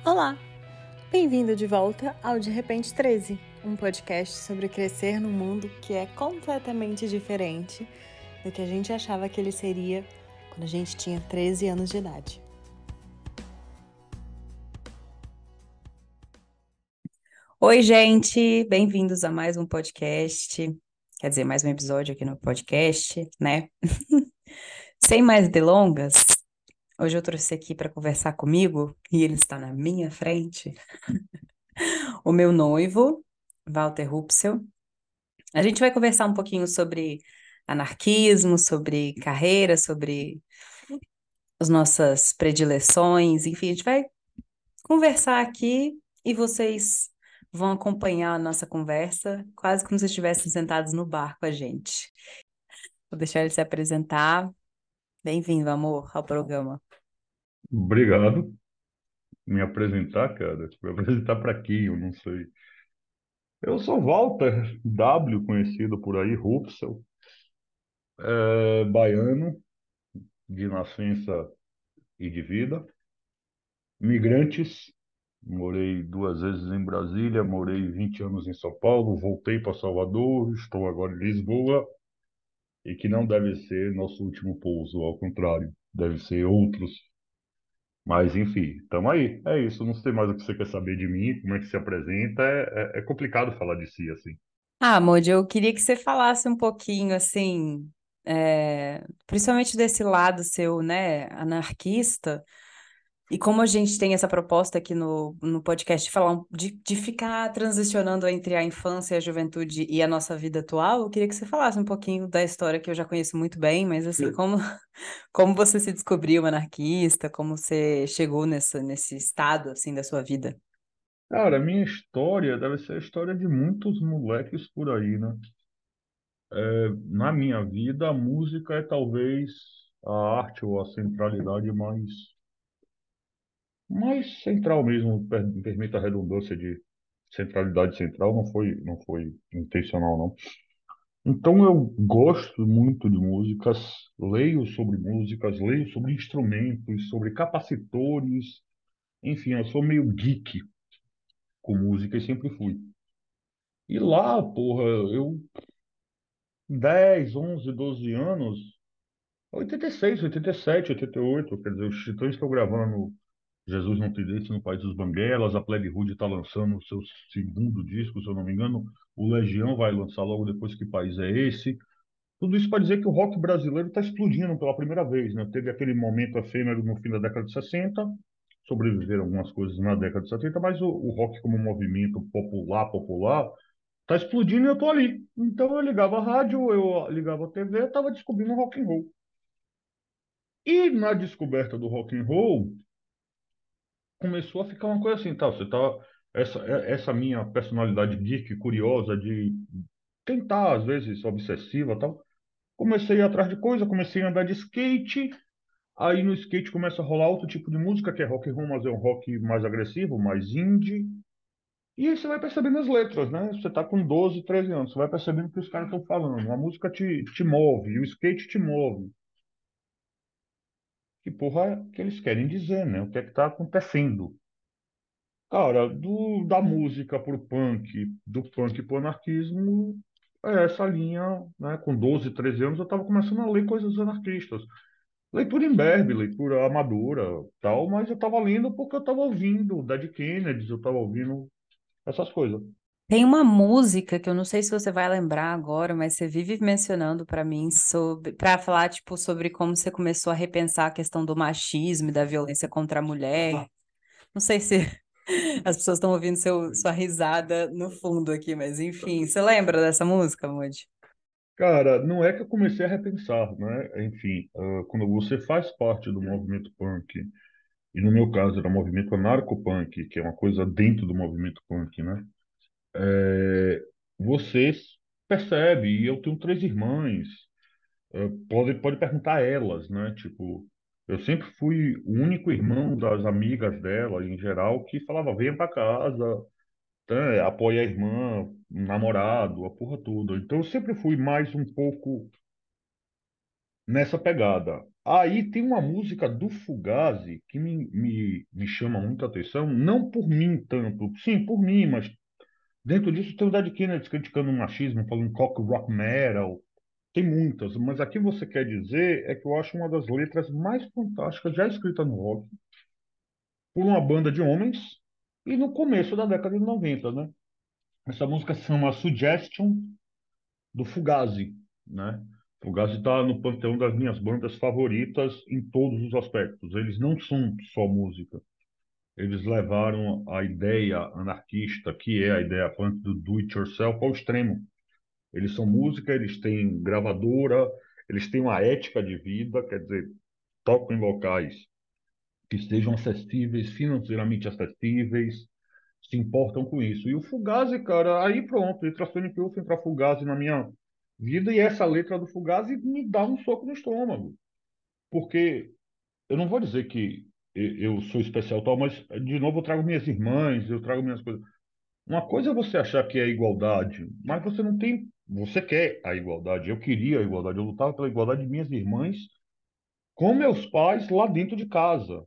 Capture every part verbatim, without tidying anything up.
Olá! Bem-vindo de volta ao De Repente treze, um podcast sobre crescer num mundo que é completamente diferente do que a gente achava que ele seria quando a gente tinha treze anos de idade. Oi, gente, bem-vindos a mais um podcast, quer dizer, mais um episódio aqui no podcast, né? Sem mais delongas, hoje eu trouxe aqui para conversar comigo, e ele está na minha frente, o meu noivo, Walter Rupsel. A gente vai conversar um pouquinho sobre anarquismo, sobre carreira, sobre as nossas predileções, enfim, a gente vai conversar aqui e vocês vão acompanhar a nossa conversa, quase como se estivessem sentados no bar com a gente. Vou deixar ele se apresentar. Bem-vindo, amor, ao programa. Obrigado. Me apresentar, cara. Me apresentar para quem? Eu não sei. Eu sou Walter W, conhecido por aí, Rupsel, é, baiano, de nascença e de vida. Migrantes. Morei duas vezes em Brasília, morei vinte anos em São Paulo, voltei para Salvador, estou agora em Lisboa, e que não deve ser nosso último pouso, ao contrário, deve ser outros. Mas, enfim, estamos aí. É isso. Não sei mais o que você quer saber de mim, como é que se apresenta. É, é, é complicado falar de si assim. Ah, Moody, eu queria que você falasse um pouquinho, assim, é, principalmente desse lado seu, né, anarquista, e como a gente tem essa proposta aqui no, no podcast de falar um- de, de ficar transicionando entre a infância, a juventude e a nossa vida atual, eu queria que você falasse um pouquinho da história que eu já conheço muito bem, mas assim, como, como você se descobriu anarquista, como você chegou nessa, nesse estado, assim, da sua vida. Cara, a minha história deve ser a história de muitos moleques por aí, né? É, na minha vida, a música é talvez a arte ou a centralidade mais, mais central mesmo, per- permita a redundância de centralidade central, não foi, não foi intencional, não. Então eu gosto muito de músicas, leio sobre músicas, leio sobre instrumentos, sobre capacitores, enfim, eu sou meio geek com música e sempre fui. E lá, porra, eu, dez, onze, doze anos, oitenta e seis, oitenta e sete, oitenta e oito, quer dizer, os Titãs estão gravando Jesus Não Te Deixe no País dos Banguelas, a Plebe Rude está lançando o seu segundo disco, se eu não me engano, o Legião vai lançar logo depois. Que País é Esse? Tudo isso para dizer que o rock brasileiro está explodindo pela primeira vez, né? Teve aquele momento efêmero no fim da década de sessenta, sobreviveram algumas coisas na década de setenta, mas o, o rock como movimento popular, popular, está explodindo e eu tô ali. Então eu ligava a rádio, eu ligava a T V, eu estava descobrindo o rock and roll. E na descoberta do rock and roll, começou a ficar uma coisa assim, tá? Você tá essa essa minha personalidade geek curiosa de tentar às vezes obsessiva, tal. Comecei a ir atrás de coisa, comecei a andar de skate. Aí no skate começa a rolar outro tipo de música, que é rock and roll, mas é um rock mais agressivo, mais indie. E aí você vai percebendo as letras, né? Você tá com doze, treze anos, você vai percebendo o que os caras estão falando. A música te, te move, e o skate te move. Que porra é que eles querem dizer, né? O que é que tá acontecendo? Cara, do, da música pro punk, do punk pro anarquismo, é essa linha, né? Com doze, treze anos eu tava começando a ler coisas anarquistas. Leitura imberbe, leitura amadora, tal, mas eu estava lendo porque eu estava ouvindo Dead Kennedys, eu estava ouvindo essas coisas. Tem uma música que eu não sei se você vai lembrar agora, mas você vive mencionando pra mim sobre, para falar tipo sobre como você começou a repensar a questão do machismo e da violência contra a mulher. Não sei se as pessoas estão ouvindo seu, sua risada no fundo aqui, mas enfim, você lembra dessa música, Moody? Cara, não é que eu comecei a repensar, né? Enfim, ah, quando você faz parte do movimento punk, e no meu caso era o movimento anarcopunk, que é uma coisa dentro do movimento punk, né? É, você percebe, e eu tenho três irmãs, eh, pode, pode perguntar a elas, né? Tipo, eu sempre fui o único irmão das amigas dela, em geral, que falava, venha pra casa, né? Apoia a irmã, o namorado, a porra toda. Então eu sempre fui mais um pouco nessa pegada. Aí tem uma música do Fugazi que me, me, me chama muita atenção, não por mim tanto, sim, por mim, mas dentro disso tem o Dead Kennedys criticando o machismo, falando cock rock metal, tem muitas, mas aqui você quer dizer é que eu acho uma das letras mais fantásticas já escrita no rock, por uma banda de homens, e no começo da década de noventa, né? Essa música se chama Suggestion, do Fugazi, né? Fugazi está no panteão das minhas bandas favoritas em todos os aspectos. Eles não são só música. Eles levaram a ideia anarquista, que é a ideia punk do do it yourself, ao extremo. Eles são música, eles têm gravadora, eles têm uma ética de vida, quer dizer, tocam em locais que sejam acessíveis, financeiramente acessíveis, se importam com isso. E o Fugazi, cara, aí pronto, entra Sonic Youth, entra Fugazi na minha vida, e essa letra do Fugazi me dá um soco no estômago. Porque eu não vou dizer que e- eu sou especial tal, mas de novo eu trago minhas irmãs, eu trago minhas coisas. Uma coisa é você achar que é igualdade, mas você não tem. Você quer a igualdade. Eu queria a igualdade, eu lutava pela igualdade de minhas irmãs com meus pais lá dentro de casa.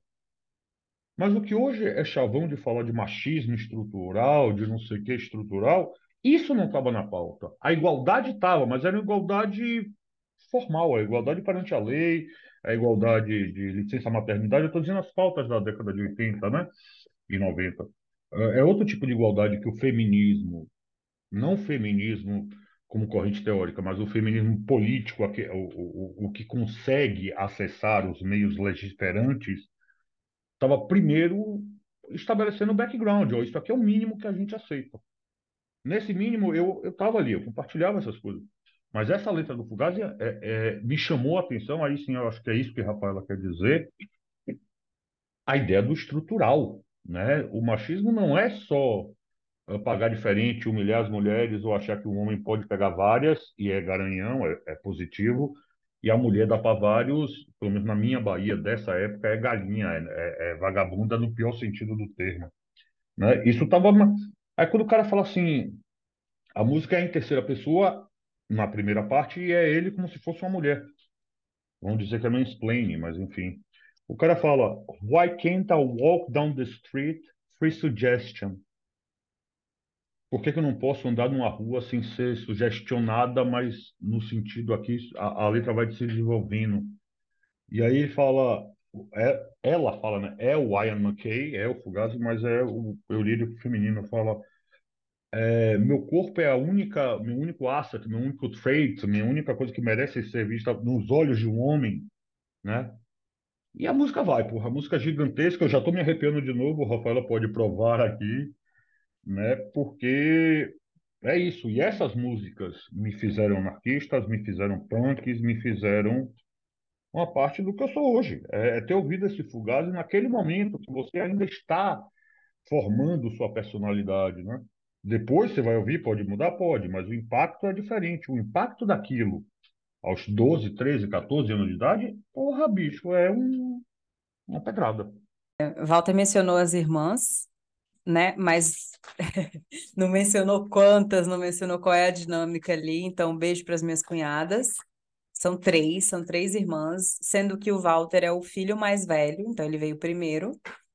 Mas o que hoje é chavão de falar de machismo estrutural, de não sei o que estrutural, isso não estava na pauta. A igualdade estava, mas era uma igualdade formal, a igualdade perante a lei, a igualdade de licença maternidade. Eu estou dizendo as pautas da década de oitenta, né? E noventa. É é outro tipo de igualdade que o feminismo, não o feminismo como corrente teórica, mas o feminismo político, o, o, o que consegue acessar os meios legislantes estava primeiro estabelecendo o background, ó, isso aqui é o mínimo que a gente aceita. Nesse mínimo, eu eu estava ali, eu compartilhava essas coisas. Mas essa letra do Fugazi é, é, me chamou a atenção, aí sim, eu acho que é isso que a Rafaela quer dizer, a ideia do estrutural, né? O machismo não é só eh, pagar diferente, humilhar as mulheres ou achar que o homem pode pegar várias e é garanhão, é, é positivo, e a mulher dá para vários, pelo menos na minha Bahia dessa época, é galinha, é, é- é vagabunda no pior sentido do termo, né? Isso tava. na- Aí quando o cara fala assim, a música é em terceira pessoa na primeira parte e é ele como se fosse uma mulher. Vamos dizer que é mansplaining, mas enfim. O cara fala, Why can't I walk down the street? Free suggestion. Por que que eu não posso andar numa rua sem ser sugestionada, mas no sentido aqui, a, a letra vai se desenvolvendo. E aí ele fala, é, ela fala, né? É o Ian McKay, é o Fugazi, mas é o eu lírico feminino, fala, é, meu corpo é a única, meu único asset, meu único trait, minha única coisa que merece ser vista nos olhos de um homem, né? E a música vai, porra, a música é gigantesca, eu já tô me arrepiando de novo, o Rafaela pode provar aqui, né? Porque é isso. E essas músicas me fizeram anarquistas, me fizeram punks, me fizeram uma parte do que eu sou hoje. É, é ter ouvido esse Fugazi naquele momento que você ainda está formando sua personalidade, né? Depois você vai ouvir, pode mudar, pode, mas o impacto é diferente. O impacto daquilo aos doze, treze, quatorze anos de idade, porra, bicho, é um- uma pedrada. Walter mencionou as irmãs, né? Mas não mencionou quantas, não mencionou qual é a dinâmica ali. Então, um beijo para as minhas cunhadas. São três, são três irmãs, sendo que o Walter é o filho mais velho, então ele veio primeiro.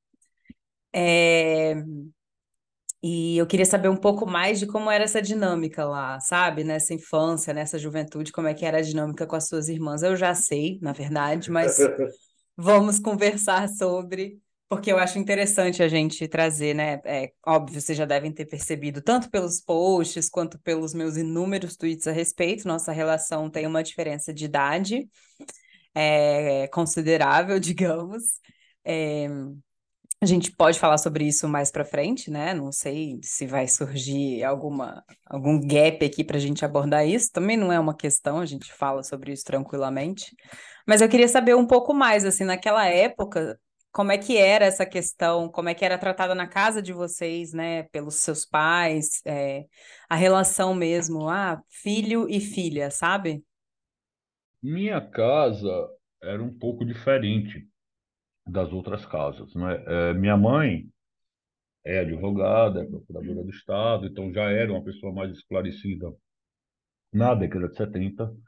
É, E eu queria saber um pouco mais de como era essa dinâmica lá, sabe? Nessa infância, nessa juventude, como é que era a dinâmica com as suas irmãs. Eu já sei, na verdade, mas vamos conversar sobre, porque eu acho interessante a gente trazer, né? É óbvio, vocês já devem ter percebido, tanto pelos posts quanto pelos meus inúmeros tweets a respeito, nossa relação tem uma diferença de idade é, considerável, digamos. É, a gente pode falar sobre isso mais para frente, né? Não sei se vai surgir alguma, algum gap aqui para a gente abordar isso. Também não é uma questão, a gente fala sobre isso tranquilamente. Mas eu queria saber um pouco mais, assim, naquela época, como é que era essa questão, como é que era tratada na casa de vocês, né? Pelos seus pais, é, a relação mesmo, ah, filho e filha, sabe? Minha casa era um pouco diferente das outras casas, né? É, minha mãe é advogada, é procuradora do Estado, então já era uma pessoa mais esclarecida na década de setenta.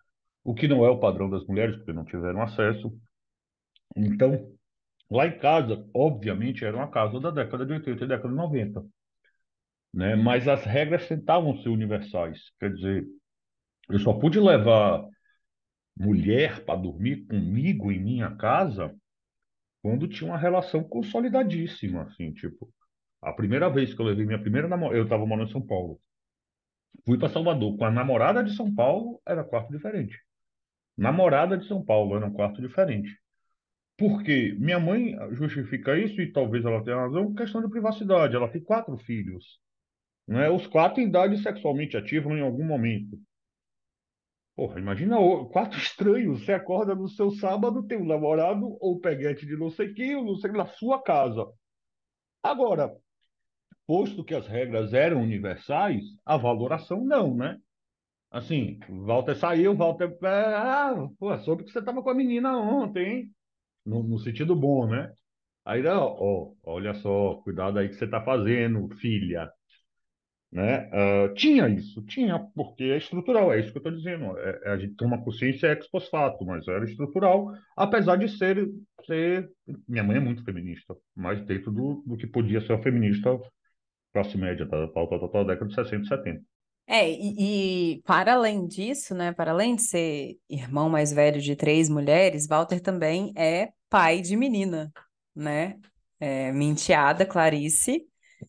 o que não é o padrão das mulheres, porque não tiveram acesso. Então, lá em casa, obviamente, era uma casa da década de oitenta e década de noventa, né? Mas as regras tentavam ser universais. Quer dizer, eu só pude levar mulher para dormir comigo em minha casa quando tinha uma relação consolidadíssima, assim, tipo, a primeira vez que eu levei minha primeira namorada, eu estava morando em São Paulo. Fui para Salvador com a namorada de São Paulo, era quarto diferente. Namorada de São Paulo, era um quarto diferente. Porque minha mãe justifica isso, e talvez ela tenha razão, questão de privacidade. Ela tem quatro filhos, né? Os quatro em idade sexualmente ativa em algum momento. Porra, imagina o- quatro estranhos. Você acorda no seu sábado, tem um namorado ou peguete de não sei quem, ou não sei, na sua casa. Agora, posto que as regras eram universais, a valoração não, né? Assim, Walter saiu, Walter. Ah, pô, soube que você estava com a menina ontem, hein? No, no sentido bom, né? Aí, não, ó, olha só, cuidado aí que você está fazendo, filha, né? Ah, tinha isso, tinha, porque é estrutural, é isso que eu estou dizendo. É, é, a gente tem uma consciência ex post facto, mas era estrutural, apesar de ser, ser... Minha mãe é muito feminista, mas dentro do, do que podia ser uma feminista classe média, tá, tal, tal, tal, tal, década de sessenta e setenta. É, e, e para além disso, né, para além de ser irmão mais velho de três mulheres, Walter também é pai de menina, né? É, minha enteada, Clarice.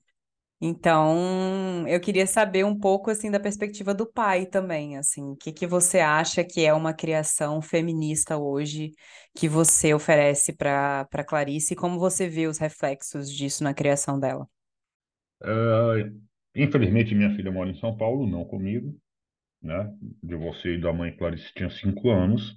Então, eu queria saber um pouco, assim, da perspectiva do pai também, assim, o que que você acha que é uma criação feminista hoje que você oferece para para Clarice e como você vê os reflexos disso na criação dela? Ah, infelizmente, minha filha mora em São Paulo, não comigo, né? Divorciei da mãe Clarice, tinha cinco anos.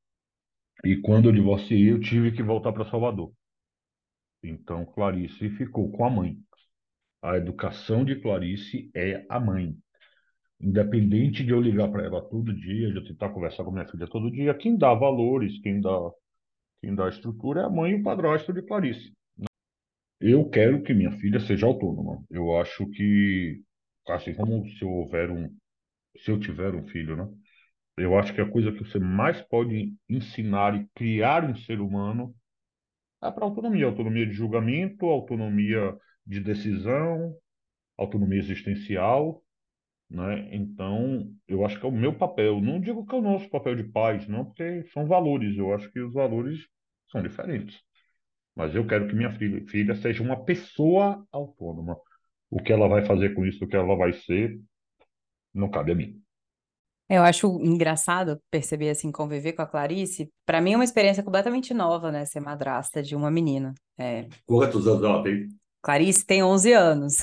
E quando eu divorciei, eu tive que voltar para Salvador. Então, Clarice ficou com a mãe. A educação de Clarice é a mãe. Independente de eu ligar para ela todo dia, de eu tentar conversar com minha filha todo dia, quem dá valores, quem dá, quem dá estrutura é a mãe e o padrasto de Clarice. Eu quero que minha filha seja autônoma. Eu acho que, assim como se eu houver um, se eu tiver um filho, né? Eu acho que a coisa que você mais pode ensinar e criar um ser humano é para autonomia, autonomia de julgamento, autonomia de decisão, autonomia existencial, né? Então, eu acho que é o meu papel. Não digo que é o nosso papel de pais, não, porque são valores. Eu acho que os valores são diferentes. Mas eu quero que minha filha, filha seja uma pessoa autônoma. O que ela vai fazer com isso, o que ela vai ser, não cabe a mim. Eu acho engraçado perceber, assim, conviver com a Clarice. Para mim é uma experiência completamente nova, né, ser madrasta de uma menina. É, Quantos anos ela tem? Clarice tem onze anos.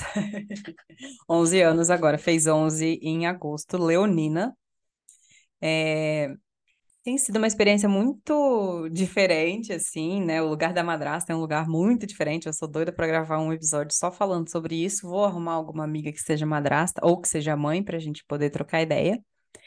onze anos agora, fez onze em agosto, leonina. É, tem sido uma experiência muito diferente, assim, né? O lugar da madrasta é um lugar muito diferente. Eu sou doida para gravar um episódio só falando sobre isso. Vou arrumar alguma amiga que seja madrasta ou que seja mãe para a gente poder trocar ideia.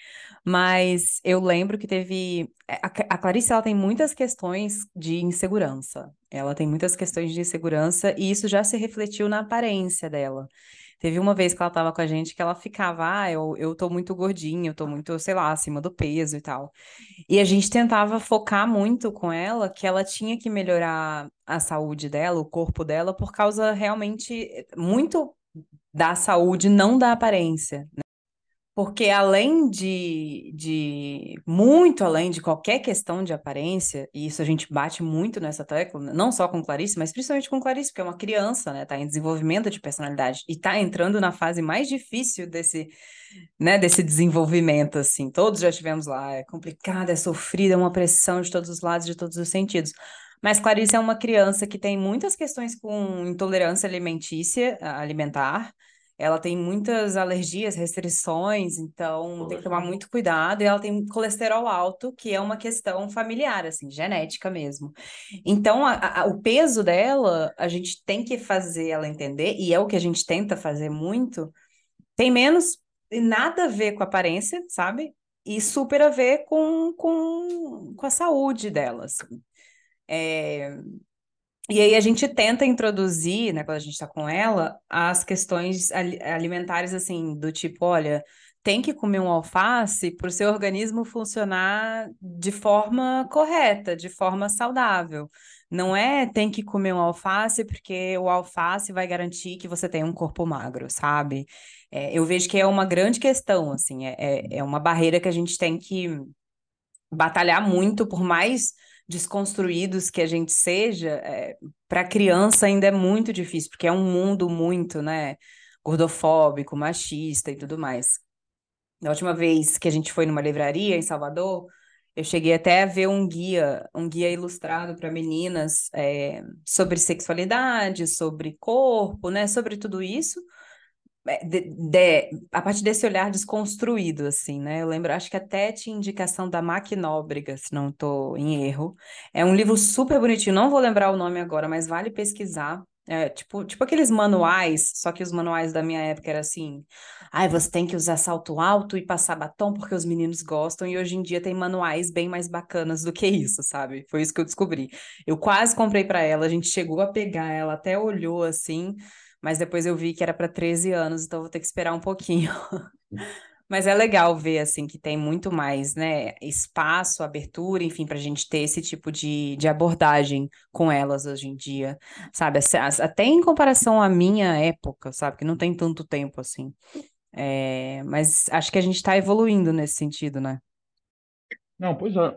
Mas eu lembro que teve. A, a Clarice, ela tem muitas questões de insegurança. Ela tem muitas questões de insegurança e isso já se refletiu na aparência dela. Teve uma vez que ela tava com a gente que ela ficava, ah, eu, eu tô muito gordinha, eu tô muito, sei lá, acima do peso e tal. E a gente tentava focar muito com ela que ela tinha que melhorar a saúde dela, o corpo dela, por causa realmente muito da saúde, não da aparência. Porque além de, de, muito além de qualquer questão de aparência, e isso a gente bate muito nessa tecla, não só com Clarice, mas principalmente com Clarice, porque é uma criança, né, tá em desenvolvimento de personalidade e tá entrando na fase mais difícil desse, né, desse desenvolvimento, assim. Todos já estivemos lá, é complicado, é sofrido, é uma pressão de todos os lados, de todos os sentidos. Mas Clarice é uma criança que tem muitas questões com intolerância alimentícia, alimentar, ela tem muitas alergias, restrições, então tem que tomar muito cuidado. E ela tem colesterol alto, que é uma questão familiar, assim, genética mesmo. Então, a- a- o peso dela, a gente tem que fazer ela entender, e é o que a gente tenta fazer muito, tem menos nada a ver com a aparência, sabe? E super a ver com, com, com a saúde dela, assim. É, e aí a gente tenta introduzir, né, quando a gente está com ela, as questões ali- alimentares, assim, do tipo, olha, tem que comer um alface para o seu organismo funcionar de forma correta, de forma saudável. Não é tem que comer um alface porque o alface vai garantir que você tenha um corpo magro, sabe? É, eu vejo que é uma grande questão, assim, é, é é uma barreira que a gente tem que batalhar muito, por mais desconstruídos que a gente seja, para criança ainda é muito difícil, porque é um mundo muito, né, gordofóbico, machista e tudo mais. Na última vez que a gente foi numa livraria em Salvador, eu cheguei até a ver um guia, um guia ilustrado para meninas, é, sobre sexualidade, sobre corpo, né, sobre tudo isso é, de- de- a partir desse olhar desconstruído, assim, né? Eu lembro, acho que até tinha indicação da Mac Nóbrega, se não estou em erro. É um livro super bonitinho, não vou lembrar o nome agora, mas vale pesquisar. É, tipo, tipo aqueles manuais, só que os manuais da minha época era assim: ai, você tem que usar salto alto e passar batom porque os meninos gostam, e hoje em dia tem manuais bem mais bacanas do que isso, sabe? Foi isso que eu descobri. Eu quase comprei para ela, a gente chegou a pegar, ela até olhou assim. Mas depois eu vi que era para treze anos, então vou ter que esperar um pouquinho. Mas é legal ver, assim, que tem muito mais, né, espaço, abertura, enfim, para a gente ter esse tipo de, de abordagem com elas hoje em dia, sabe? As- as- Até em comparação à minha época, sabe? Que não tem tanto tempo assim. É, mas acho que a gente está evoluindo nesse sentido, né? Não, pois é.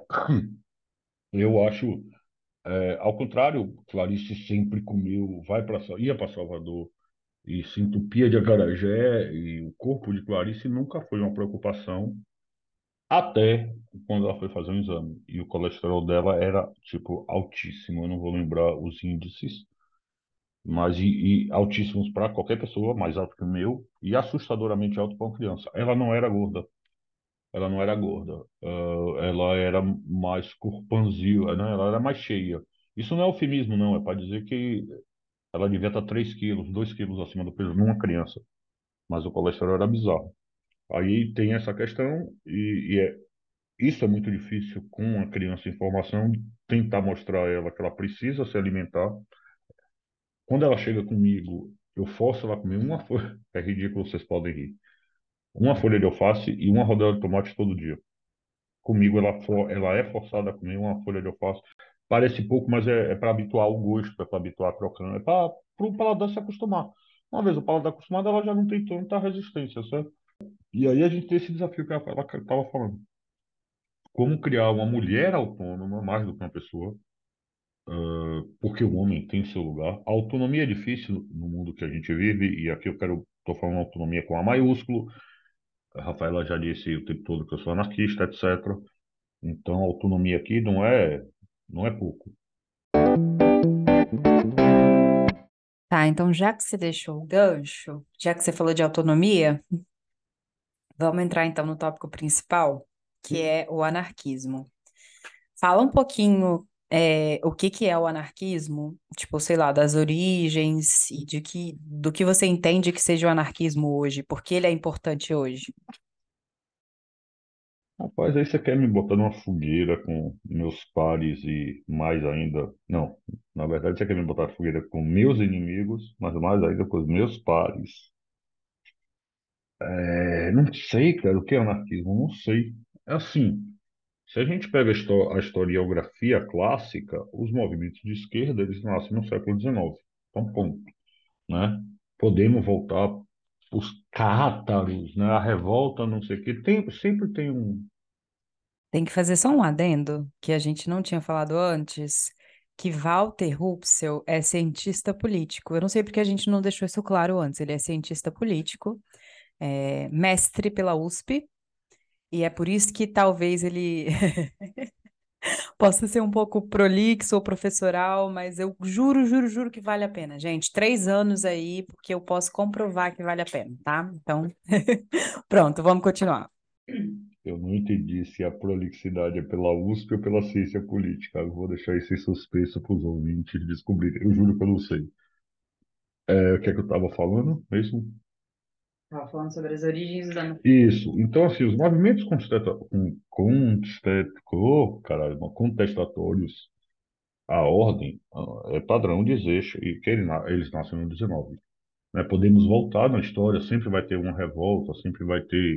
Eu acho, é, ao contrário, Clarice sempre comeu, vai para, ia para Salvador e se entupia de acarajé e o corpo de Clarice nunca foi uma preocupação até quando ela foi fazer um exame e o colesterol dela era tipo altíssimo. Eu não vou lembrar os índices, mas e, e altíssimos para qualquer pessoa, mais alto que o meu e assustadoramente alto para uma criança. Ela não era gorda. Ela não era gorda. Ah, ela era mais corpanzil, né? Ela era mais cheia. Isso não é eufemismo, não. É para dizer que ela devia estar três quilos, dois quilos acima do peso numa criança. Mas o colesterol era bizarro. Aí tem essa questão, e, e é, isso é muito difícil com a criança em formação, tentar mostrar a ela que ela precisa se alimentar. Quando ela chega comigo, eu forço ela a comer uma folha. É ridículo, vocês podem rir. Uma folha de alface e uma rodela de tomate todo dia. Comigo ela, for, ela é forçada a comer uma folha de alface. Parece pouco, mas é, é para habituar o gosto, é para habituar a crocância, é para o paladar se acostumar. Uma vez o paladar acostumado, ela já não tem tanta resistência, certo? E aí a gente tem esse desafio que ela estava falando. Como criar uma mulher autônoma, mais do que uma pessoa, ah, porque o homem tem seu lugar. A autonomia é difícil no mundo que a gente vive, e aqui eu quero, estou falando autonomia com A maiúsculo. A Rafaela já disse o tempo todo que eu sou anarquista, etcétera. Então, a autonomia aqui não é, não é pouco. Tá, então já que você deixou o gancho, já que você falou de autonomia, vamos entrar então no tópico principal, que é o anarquismo. Fala um pouquinho é, o que que é o anarquismo, tipo, sei lá, das origens e de que, do que você entende que seja o anarquismo hoje, por que ele é importante hoje. Rapaz, aí você quer me botar numa fogueira com meus pares e mais ainda. Não, na verdade você quer me botar na fogueira com meus inimigos, mas mais ainda com os meus pares. É, não sei, cara, o que é anarquismo? Não sei. É assim, se a gente pega a, histó- a historiografia clássica, os movimentos de esquerda, eles nascem no século dezenove. Então, ponto, né? Podemos voltar os cátaros, né? A revolta, não sei o quê. Tem, sempre tem um. Tem que fazer só um adendo, que a gente não tinha falado antes, que Walter Rupzel é cientista político. Eu não sei porque a gente não deixou isso claro antes. Ele é cientista político, é mestre pela U S P, e é por isso que talvez ele possa ser um pouco prolixo ou professoral, mas eu juro, juro, juro que vale a pena, gente. Três anos aí, porque eu posso comprovar que vale a pena, tá? Então, pronto, vamos continuar. Eu não entendi se a prolixidade é pela U S P ou pela ciência política. Eu vou deixar isso em suspenso para os ouvintes descobrirem. Eu juro que eu não sei. É, o que é que eu estava falando mesmo? Estava falando sobre as origens da... Isso. Então, assim, os movimentos contestata- com- contestat- oh, caralho, não, contestatórios à ordem ah, é padrão dizer e que ele na- eles nascem no dezenove. Né? Podemos voltar na história, sempre vai ter uma revolta, sempre vai ter.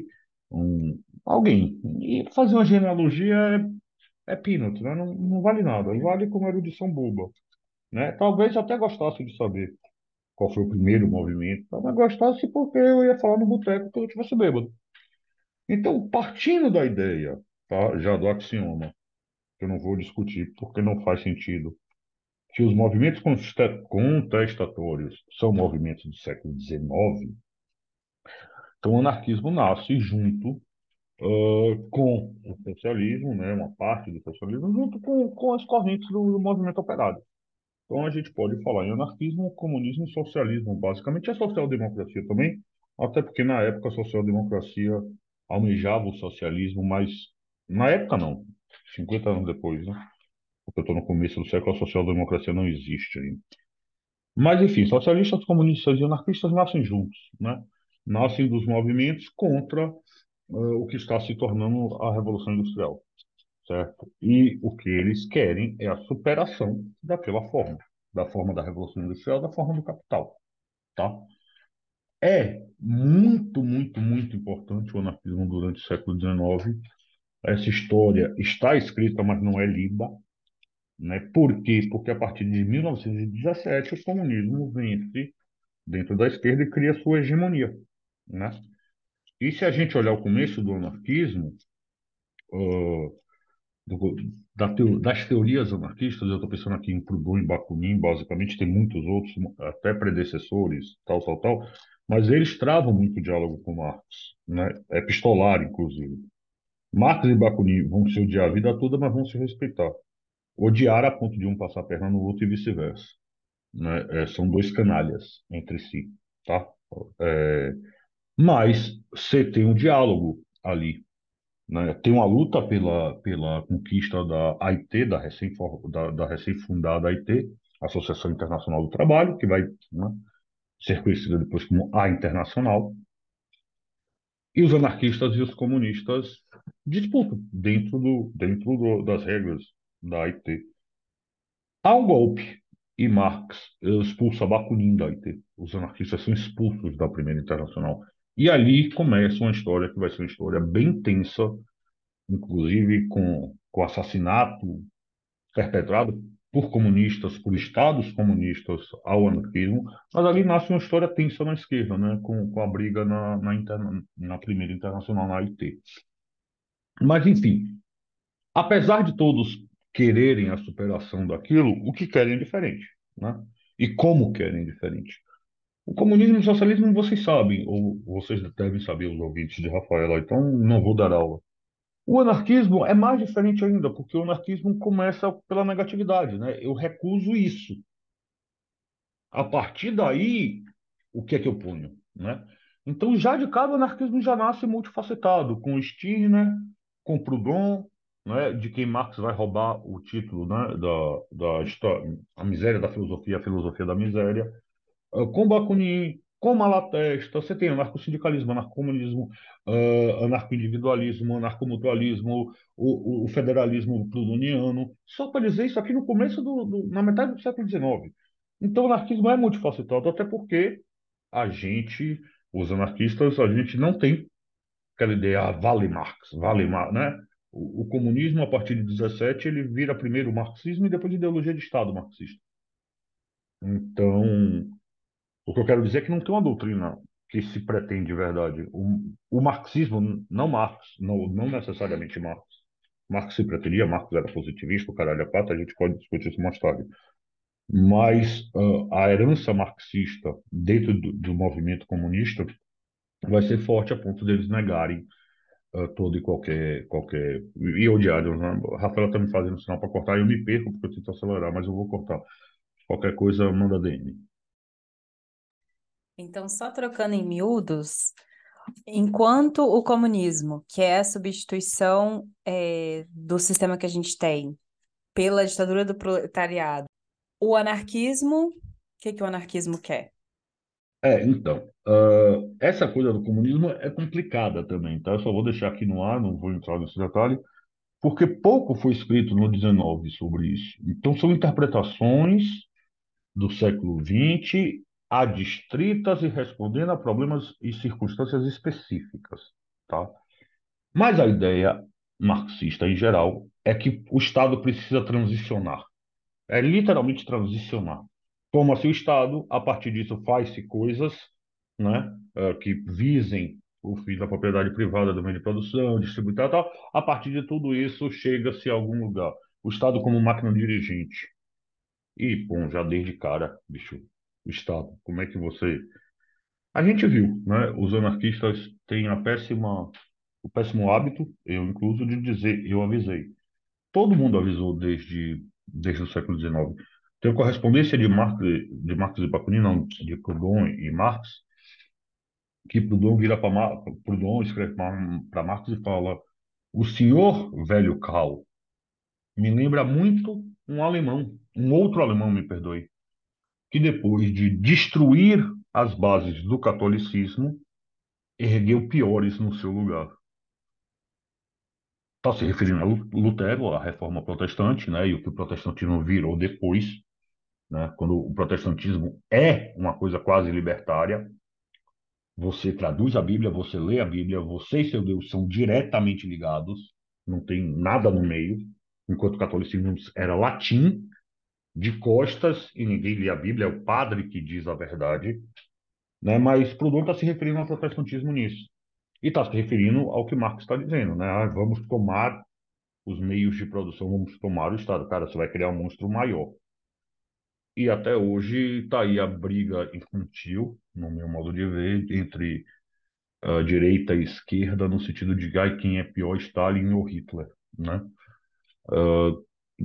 um, alguém. E fazer uma genealogia é, é peanut, né? Não, não vale nada. Vale como erudição boba, né? Talvez eu até gostasse de saber qual foi o primeiro movimento, mas gostasse porque eu ia falar no boteco quando eu estivesse bêbado. Então, partindo da ideia, tá? Já do axioma, que eu não vou discutir porque não faz sentido, que os movimentos conste- contestatórios são movimentos do século dezenove, então o anarquismo nasce junto ãh, com o socialismo, né, uma parte do socialismo, junto com, com as correntes do, do movimento operário. Então a gente pode falar em anarquismo, comunismo e socialismo, basicamente a social-democracia também, até porque na época a social-democracia almejava o socialismo, mas na época não, cinquenta anos depois, né? Porque eu estou no começo do século, a social-democracia não existe ainda. Mas, enfim, socialistas, comunistas e anarquistas nascem juntos, né? Nascem dos movimentos contra eh, o que está se tornando a Revolução Industrial, certo? E o que eles querem é a superação daquela forma, da forma da Revolução Industrial, da forma do capital, tá? É muito, muito, muito importante o anarquismo durante o século dezenove. Essa história está escrita, mas não é lida, né? Por quê? Porque a partir de mil novecentos e dezessete o comunismo vence dentro da esquerda e cria sua hegemonia, né? E se a gente olhar o começo do anarquismo, ah, do- da teo- das teorias anarquistas, eu estou pensando aqui em Proudhon e Bakunin, basicamente, tem muitos outros, até predecessores, tal, tal, tal, mas eles travam muito diálogo com Marx, né? É epistolar, inclusive. Marx e Bakunin vão se odiar a vida toda, mas vão se respeitar. Odiar a ponto de um passar a perna no outro e vice-versa, né? É, são dois canalhas entre si, tá? É, mas você tem um diálogo ali, né? Tem uma luta pela, pela conquista da A I T, da recém, da, da recém-fundada A I T, Associação Internacional do Trabalho, que vai, né, ser conhecida depois como A Internacional, e os anarquistas e os comunistas disputam dentro, do, dentro do, das regras da A I T. Há um golpe e Marx expulsa Bakunin da A I T. Os anarquistas são expulsos da Primeira Internacional. E ali começa uma história que vai ser uma história bem tensa, inclusive com, com assassinato perpetrado por comunistas, por estados comunistas ao anarquismo, mas ali nasce uma história tensa na esquerda, né, com, com a briga na, na, interna, na Primeira Internacional, na A I T. Mas, enfim, apesar de todos quererem a superação daquilo, o que querem é diferente, né? E como querem é diferente. O comunismo e o socialismo vocês sabem, ou vocês devem saber, os ouvintes de Rafaela, então não vou dar aula. O anarquismo é mais diferente ainda, porque o anarquismo começa pela negatividade, né? Eu recuso isso. A partir daí, o que é que eu ponho, né? Então, já de cara, o anarquismo já nasce multifacetado, com Stirner, com Proudhon, né? De quem Marx vai roubar o título, né? Da, da história, a miséria da filosofia, a filosofia da miséria. Ah, com Bakunin, com Malatesta, você tem anarcossindicalismo, anarcomunismo, uh, anarcoindividualismo, anarcomutualismo, o, o, o federalismo plutoniano, só para dizer isso aqui no começo do, do- na metade do século dezenove. Então o anarquismo é multifacetado, até porque a gente, os anarquistas, a gente não tem aquela ideia, ah, vale Marx, vale Marx, né? O, o comunismo, a partir de dezessete, ele vira primeiro o marxismo e depois ideologia de Estado marxista. Então, o que eu quero dizer é que não tem uma doutrina que se pretende de verdade. O, o marxismo, não Marx, não, não necessariamente Marx. Marx se pretendia, Marx era positivista, o caralho a quatro, a gente pode discutir isso mais tarde. Mas ah, a herança marxista dentro do, do movimento comunista vai ser forte a ponto deles negarem ah, todo e qualquer, qualquer... E odiarem, né? A Rafaela está me fazendo sinal para cortar, e eu me perco porque eu tento acelerar, mas eu vou cortar. Qualquer coisa, manda D M. Então, só trocando em miúdos, enquanto o comunismo, que é a substituição é, do sistema que a gente tem pela ditadura do proletariado, o anarquismo, o que que o anarquismo quer? É, então, ah, essa coisa do comunismo é complicada também, tá? Eu só vou deixar aqui no ar, não vou entrar nesse detalhe, porque pouco foi escrito no dezenove sobre isso. Então, são interpretações do século vinte adstritas e respondendo a problemas e circunstâncias específicas, tá? Mas a ideia marxista em geral é que o Estado precisa transicionar. É literalmente transicionar. Como assim o Estado, a partir disso, faz-se coisas, né, eh, que visem o fim da propriedade privada do meio de produção, distribuição e tal. A partir de tudo isso, chega-se a algum lugar. O Estado como máquina dirigente. E, bom, já desde cara, bicho, o Estado, como é que você... A gente viu, né, os anarquistas têm a péssima, o péssimo hábito, eu incluso, de dizer, eu avisei. Todo mundo avisou desde, desde o século dezenove. Tem a correspondência de Marx, de Marx e Bakunin, não, de Proudhon e Marx, que Proudhon vira para Proudhon escreve para Marx e fala: o senhor, velho Karl, me lembra muito um alemão, um outro alemão, me perdoe, que depois de destruir as bases do catolicismo, ergueu piores no seu lugar. Está se referindo a Lutero, a reforma protestante, né, e o que o protestantismo virou depois, né? Quando o protestantismo é uma coisa quase libertária, você traduz a Bíblia, você lê a Bíblia, você e seu Deus são diretamente ligados, não tem nada no meio, enquanto o catolicismo era latim, de costas, e ninguém lê a Bíblia, é o padre que diz a verdade, né? Mas Proudhon está se referindo ao protestantismo nisso. E está se referindo ao que Marx está dizendo, né? Ah, vamos tomar os meios de produção, vamos tomar o Estado. Cara, você vai criar um monstro maior. E até hoje está aí a briga infantil, no meu modo de ver, entre a direita e esquerda, no sentido de ai, quem é pior, Stalin ou Hitler, né? Uh,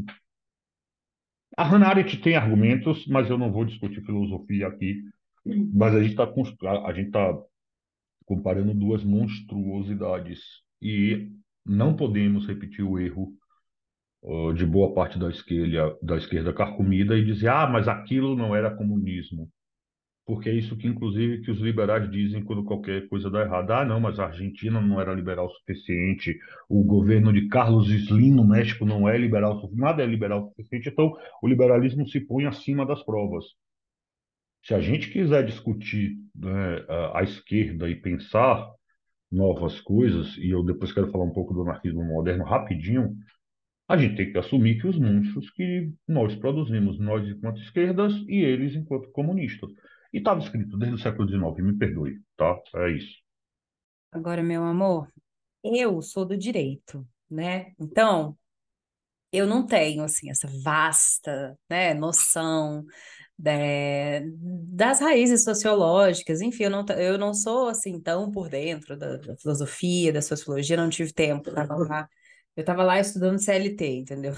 a Hannah Arendt tem argumentos, mas eu não vou discutir filosofia aqui. Mas a gente está a gente tá comparando duas monstruosidades e não podemos repetir o erro uh, de boa parte da esquerda, da esquerda carcomida e dizer, ah, mas aquilo não era comunismo. Porque é isso que, inclusive, que os liberais dizem quando qualquer coisa dá errado. Ah, não, mas a Argentina não era liberal o suficiente, o governo de Carlos Slim no México não é liberal o suficiente, nada é liberal o suficiente, então o liberalismo se põe acima das provas. Se a gente quiser discutir, né, a, a esquerda e pensar novas coisas, e eu depois quero falar um pouco do anarquismo moderno rapidinho, a gente tem que assumir que os monstros que nós produzimos, nós enquanto esquerdas e eles enquanto comunistas. E estava escrito desde o século dezenove, me perdoe, tá? É isso. Agora, meu amor, eu sou do direito, né? Então, eu não tenho, assim, essa vasta, né, noção né, das raízes sociológicas, enfim, eu não, t- eu não sou, assim, tão por dentro da, da filosofia, da sociologia, não tive tempo, tava lá, eu estava lá estudando C L T, entendeu?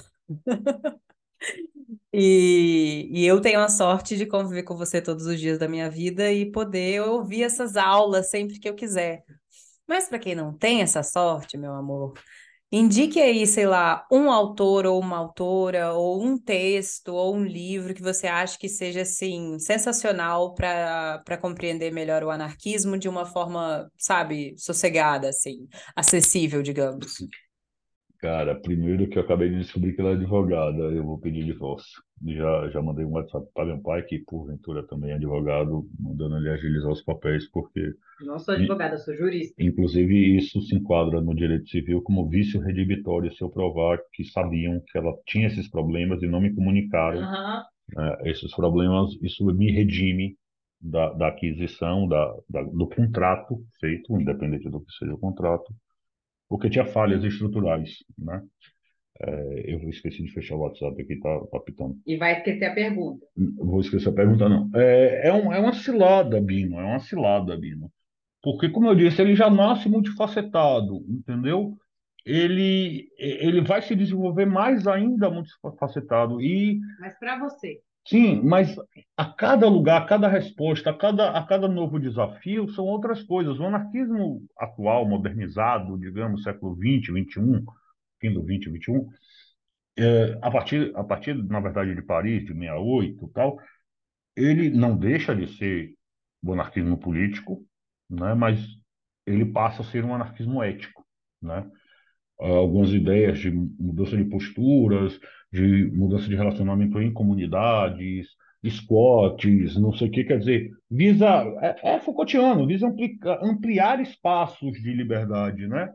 E, e eu tenho a sorte de conviver com você todos os dias da minha vida e poder ouvir essas aulas sempre que eu quiser. Mas para quem não tem essa sorte, meu amor, indique aí, sei lá, um autor ou uma autora, ou um texto, ou um livro que você acha que seja, assim, sensacional para para compreender melhor o anarquismo de uma forma, sabe, sossegada, assim, acessível, digamos. Cara, primeiro que eu acabei de descobrir que ela é advogada, eu vou pedir divórcio. Já, já mandei um WhatsApp para meu pai, que porventura também é advogado, mandando ele agilizar os papéis, porque, Não sou in- advogada, sou jurista. inclusive, isso se enquadra no direito civil como vício redibitório, se eu provar que sabiam que ela tinha esses problemas e não me comunicaram, Aham. né, esses problemas, isso me redime da, da aquisição, da, da- do contrato feito, independente do que seja o contrato, porque tinha falhas estruturais, né? É, eu esqueci de fechar o WhatsApp aqui, tá, tá pitando. E vai esquecer a pergunta. Vou esquecer a pergunta, não. É, é, um, é uma cilada, Bino, é uma cilada, Bino. Porque, como eu disse, ele já nasce multifacetado, entendeu? Ele, ele vai se desenvolver mais ainda multifacetado. E, Mas para você. sim, mas a cada lugar, a cada resposta, a cada, a cada novo desafio, são outras coisas. O anarquismo atual, modernizado, digamos, século vinte, vinte e um, fim do vinte, vinte e um, é, a partir, a partir, na verdade, de Paris, de sessenta e oito e tal, ele não deixa de ser o anarquismo político, né, mas ele passa a ser um anarquismo ético, né? Algumas ideias de mudança de posturas, de mudança de relacionamento em comunidades, squats, não sei o que, quer dizer, visa, é, é Foucaultiano, visa ampliar, ampliar espaços de liberdade, né?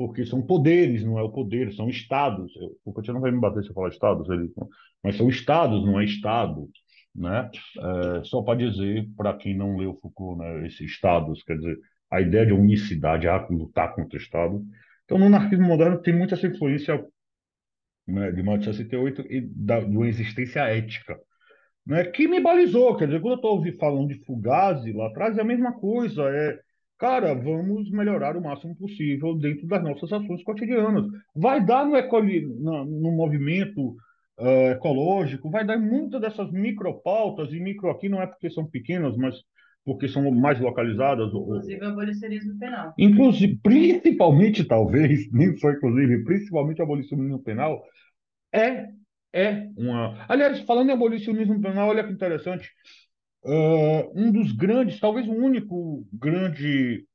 porque são poderes, não é o poder, são estados. Eu, o Coutinho não vai me bater se eu falar estados, ele, mas são estados, não é estado, né? É, só para dizer, para quem não leu Foucault, né, esses estados, quer dizer, a ideia de unicidade, a lutar contra o Estado. Então, no anarquismo moderno tem muita essa influência, né, de mil novecentos e sessenta e oito e da, de uma existência ética, né, que me balizou. Quer dizer, quando eu estou falando de Fugazi lá atrás, é a mesma coisa. É, cara, vamos melhorar o máximo possível dentro das nossas ações cotidianas. Vai dar no, ecoli, na- no movimento eh, ecológico, vai dar em muitas dessas micropautas, e micro aqui não é porque são pequenas, mas porque são mais localizadas. Inclusive o abolicionismo penal. Inclusive, principalmente, talvez, nem só inclusive, principalmente o abolicionismo penal, é, é uma. Aliás, falando em abolicionismo penal, olha que interessante. Ah, um dos grandes, talvez o único grande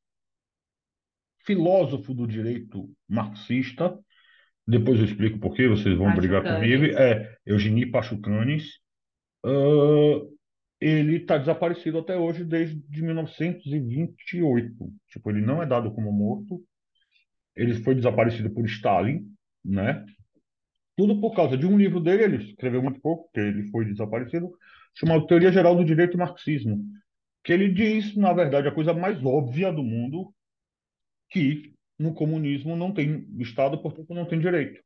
filósofo do direito marxista, depois eu explico por quê, vocês vão brigar comigo, Pachucanes. é Eugeni Pachucanes. Ah, ele está desaparecido até hoje, desde mil novecentos e vinte e oito. Tipo, ele não é dado como morto. Ele foi desaparecido por Stalin, né? Tudo por causa de um livro dele, ele escreveu muito pouco, porque ele foi desaparecido, chamado Teoria Geral do Direito e Marxismo, que ele diz, na verdade, a coisa mais óbvia do mundo, que no comunismo não tem Estado, portanto não tem direito.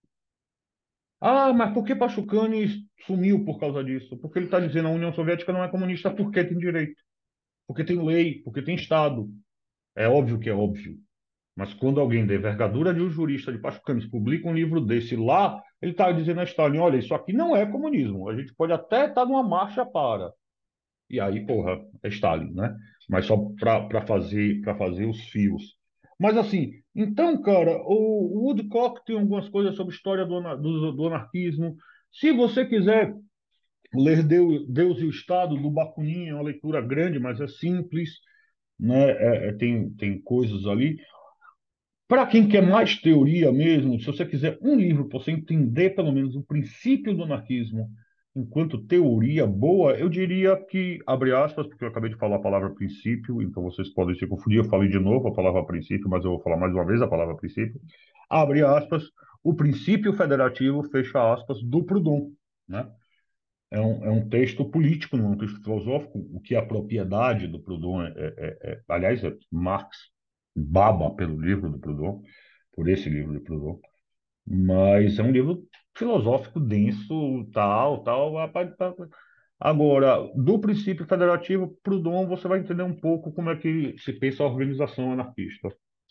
Ah, mas por que Pachucanes sumiu por causa disso? Porque ele está dizendo que a União Soviética não é comunista porque tem direito, porque tem lei, porque tem Estado. É óbvio que é óbvio. Mas quando alguém da envergadura de um jurista de Pachucanes publica um livro desse lá, ele está dizendo a Stalin, olha, isso aqui não é comunismo. A gente pode até estar numa marcha para. E aí, porra, é Stalin, né? Mas só para fazer, para fazer os fios. Mas assim, então, cara, o Woodcock tem algumas coisas sobre história do, ana- do, do anarquismo. Se você quiser ler Deus, Deus e o Estado, do Bakunin, é uma leitura grande, mas é simples, né? É- é- tem, tem coisas ali. Para quem quer mais teoria mesmo, se você quiser um livro para você entender pelo menos o princípio do anarquismo enquanto teoria boa, eu diria que, abre aspas, porque eu acabei de falar a palavra princípio, então vocês podem se confundir, eu falei de novo a palavra princípio, mas eu vou falar mais uma vez a palavra princípio, abre aspas, o princípio federativo, fecha aspas, do Proudhon, né? É um, é um texto político, não é um texto filosófico, o que é a propriedade do Proudhon é, é, é, é- aliás, é Marx baba pelo livro do Proudhon, por esse livro do Proudhon, mas é um livro filosófico denso, tal, tal. a- a- a- Agora, do princípio federativo, Proudhon, você vai entender um pouco como é que se pensa a organização anarquista.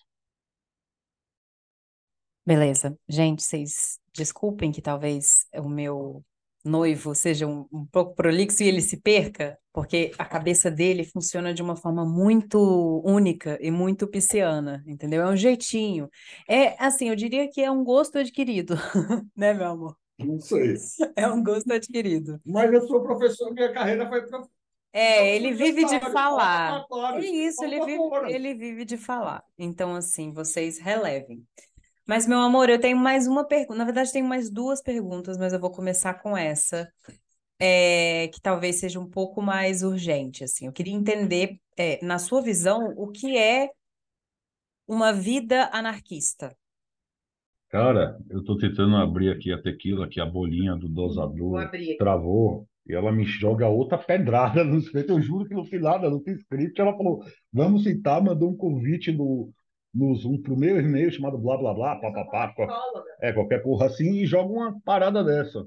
Beleza. Gente, vocês desculpem que talvez o meu noivo seja um, um pouco prolixo e ele se perca, porque a cabeça dele funciona de uma forma muito única e muito pisciana, entendeu? É um jeitinho. É assim, eu diria que é um gosto adquirido, né, meu amor? Não sei. É um gosto adquirido. Mas eu sou professor, minha carreira foi prof... É, ele vive de universitária, falar. fala, claro, É isso, fala ele pra vive, fora. ele vive de falar. Então, assim, vocês relevem. Mas, meu amor, eu tenho mais uma pergunta. Na verdade, tenho mais duas perguntas, mas eu vou começar com essa, é, que talvez seja um pouco mais urgente, assim. Eu queria entender, é, na sua visão, o que é uma vida anarquista? Cara, eu estou tentando abrir aqui a tequila, que a bolinha do Vou dosador abrir aqui. travou, e ela me joga outra pedrada no script. Eu juro que não tem nada, não tem script. Ela falou, vamos sentar, mandou um convite no, nos, um, pro meu e-mail chamado blá blá blá, papapá, qual- é, qualquer porra assim, e joga uma parada dessa.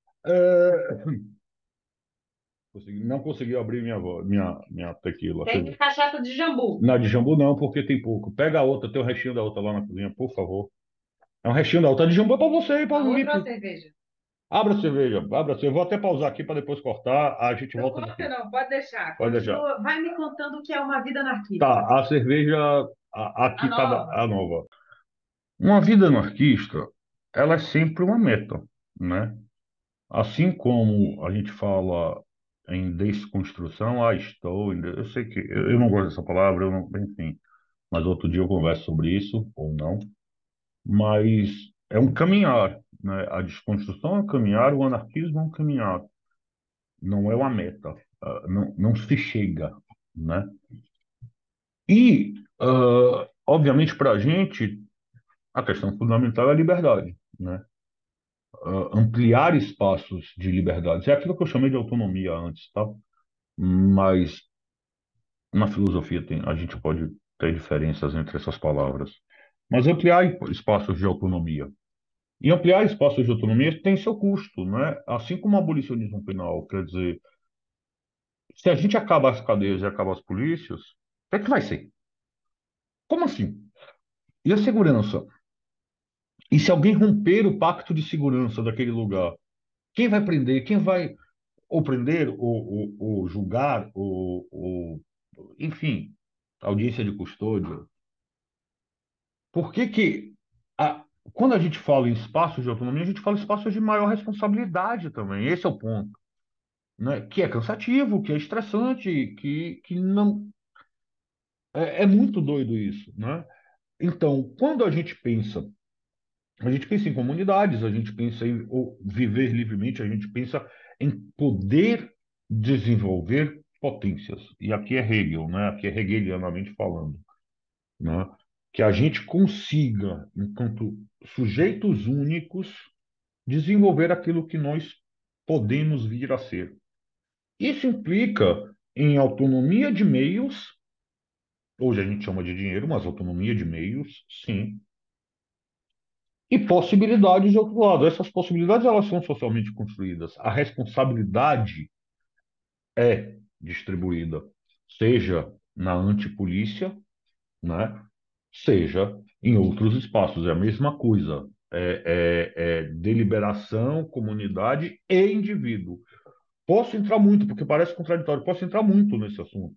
É, consegui- não conseguiu abrir minha, vo- minha, minha tequila. Tem cachaça de jambu. Na de jambu não, porque tem pouco. Pega a outra, tem o restinho da outra lá na cozinha, por favor. É um restinho da outra de jambu é pra você e pra A mim. outra cerveja. Abra a cerveja, abra a cerveja. Vou até pausar aqui para depois cortar. A gente Não volta daqui. corta, não, pode deixar. Pode deixar. Continua, vai me contando o que é uma vida anarquista. Tá, a cerveja a- aqui A tá nova. a nova. Uma vida anarquista, ela é sempre uma meta, né? Assim como a gente fala em desconstrução, ah, estou, em- eu sei que eu eu não gosto dessa palavra, eu não, enfim, mas outro dia eu converso sobre isso ou não. Mas é um caminhar, né? A desconstrução é um caminhar, o anarquismo é um caminhar. Não é uma meta, ah, não, não se chega, né? E, ah, obviamente, para a gente, A questão fundamental é a liberdade, né? Ah, ampliar espaços de liberdade. É aquilo que eu chamei de autonomia antes, tá? Mas na filosofia tem, a gente pode ter diferenças entre essas palavras. Mas ampliar espaços de autonomia. E ampliar espaços de autonomia tem seu custo, né? Assim como o abolicionismo penal, quer dizer, se a gente acaba as cadeias e acaba as polícias, o que é que vai ser? Como assim? E a segurança? E se alguém romper o pacto de segurança daquele lugar, quem vai prender? Quem vai ou prender, ou, ou, ou julgar, ou, ou, enfim, audiência de custódia? Por que que, a, quando a gente fala em espaços de autonomia, a gente fala em espaços de maior responsabilidade também. Esse é o ponto, né? Que é cansativo, que é estressante, que, que não. É, é muito doido isso, né? Então, quando a gente pensa, a gente pensa em comunidades, a gente pensa em ou, viver livremente, a gente pensa em poder desenvolver potências. E aqui é Hegel, né? Aqui é hegelianamente falando, né? Que a gente consiga, enquanto sujeitos únicos, desenvolver aquilo que nós podemos vir a ser. Isso implica em autonomia de meios, hoje a gente chama de dinheiro, mas autonomia de meios, sim, e possibilidades de outro lado. Essas possibilidades elas são socialmente construídas. A responsabilidade é distribuída, seja na antipolícia, né? Seja em outros espaços. É a mesma coisa. É, é, é deliberação, comunidade e indivíduo. Posso entrar muito, porque parece contraditório, posso entrar muito nesse assunto.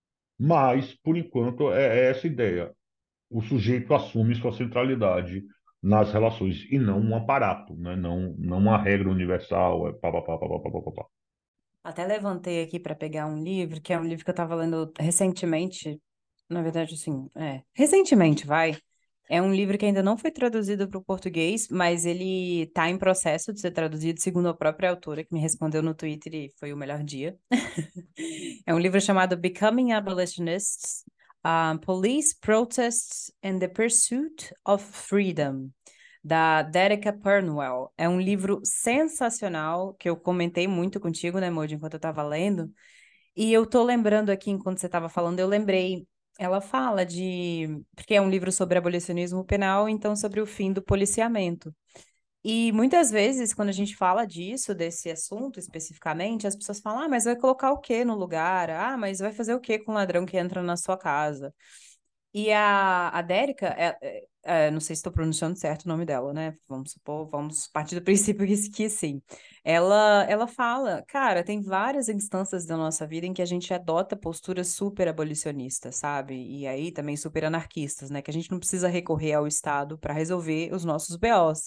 Mas, por enquanto, é, é essa ideia. O sujeito assume sua centralidade nas relações e não um aparato, né? Não, não uma regra universal. É pá, pá, pá, pá, pá, pá, pá, pá. Até levantei aqui para pegar um livro, que é um livro que eu estava lendo recentemente. Na verdade, assim, é. Recentemente, vai. É um livro que ainda não foi traduzido para o português, mas ele está em processo de ser traduzido, segundo a própria autora, que me respondeu no Twitter e foi o melhor dia. É um livro chamado Becoming Abolitionists, uh, Police Protests and the Pursuit of Freedom, da Derecka Purnwell. É um livro sensacional, que eu comentei muito contigo, né, Moody, enquanto eu estava lendo. E eu tô lembrando aqui, enquanto você estava falando, eu lembrei. Ela fala de. Porque é um livro sobre abolicionismo penal, então sobre o fim do policiamento. E muitas vezes, quando a gente fala disso, desse assunto especificamente, as pessoas falam: ah, mas vai colocar o quê no lugar? Ah, mas vai fazer o quê com o ladrão que entra na sua casa? E a, a Dérica, é, é, é, não sei se estou pronunciando certo o nome dela, né? Vamos supor, vamos partir do princípio que, que sim. Ela, ela fala, cara, tem várias instâncias da nossa vida em que a gente adota posturas super abolicionistas, sabe? E aí também super anarquistas, né? Que a gente não precisa recorrer ao Estado para resolver os nossos B Os.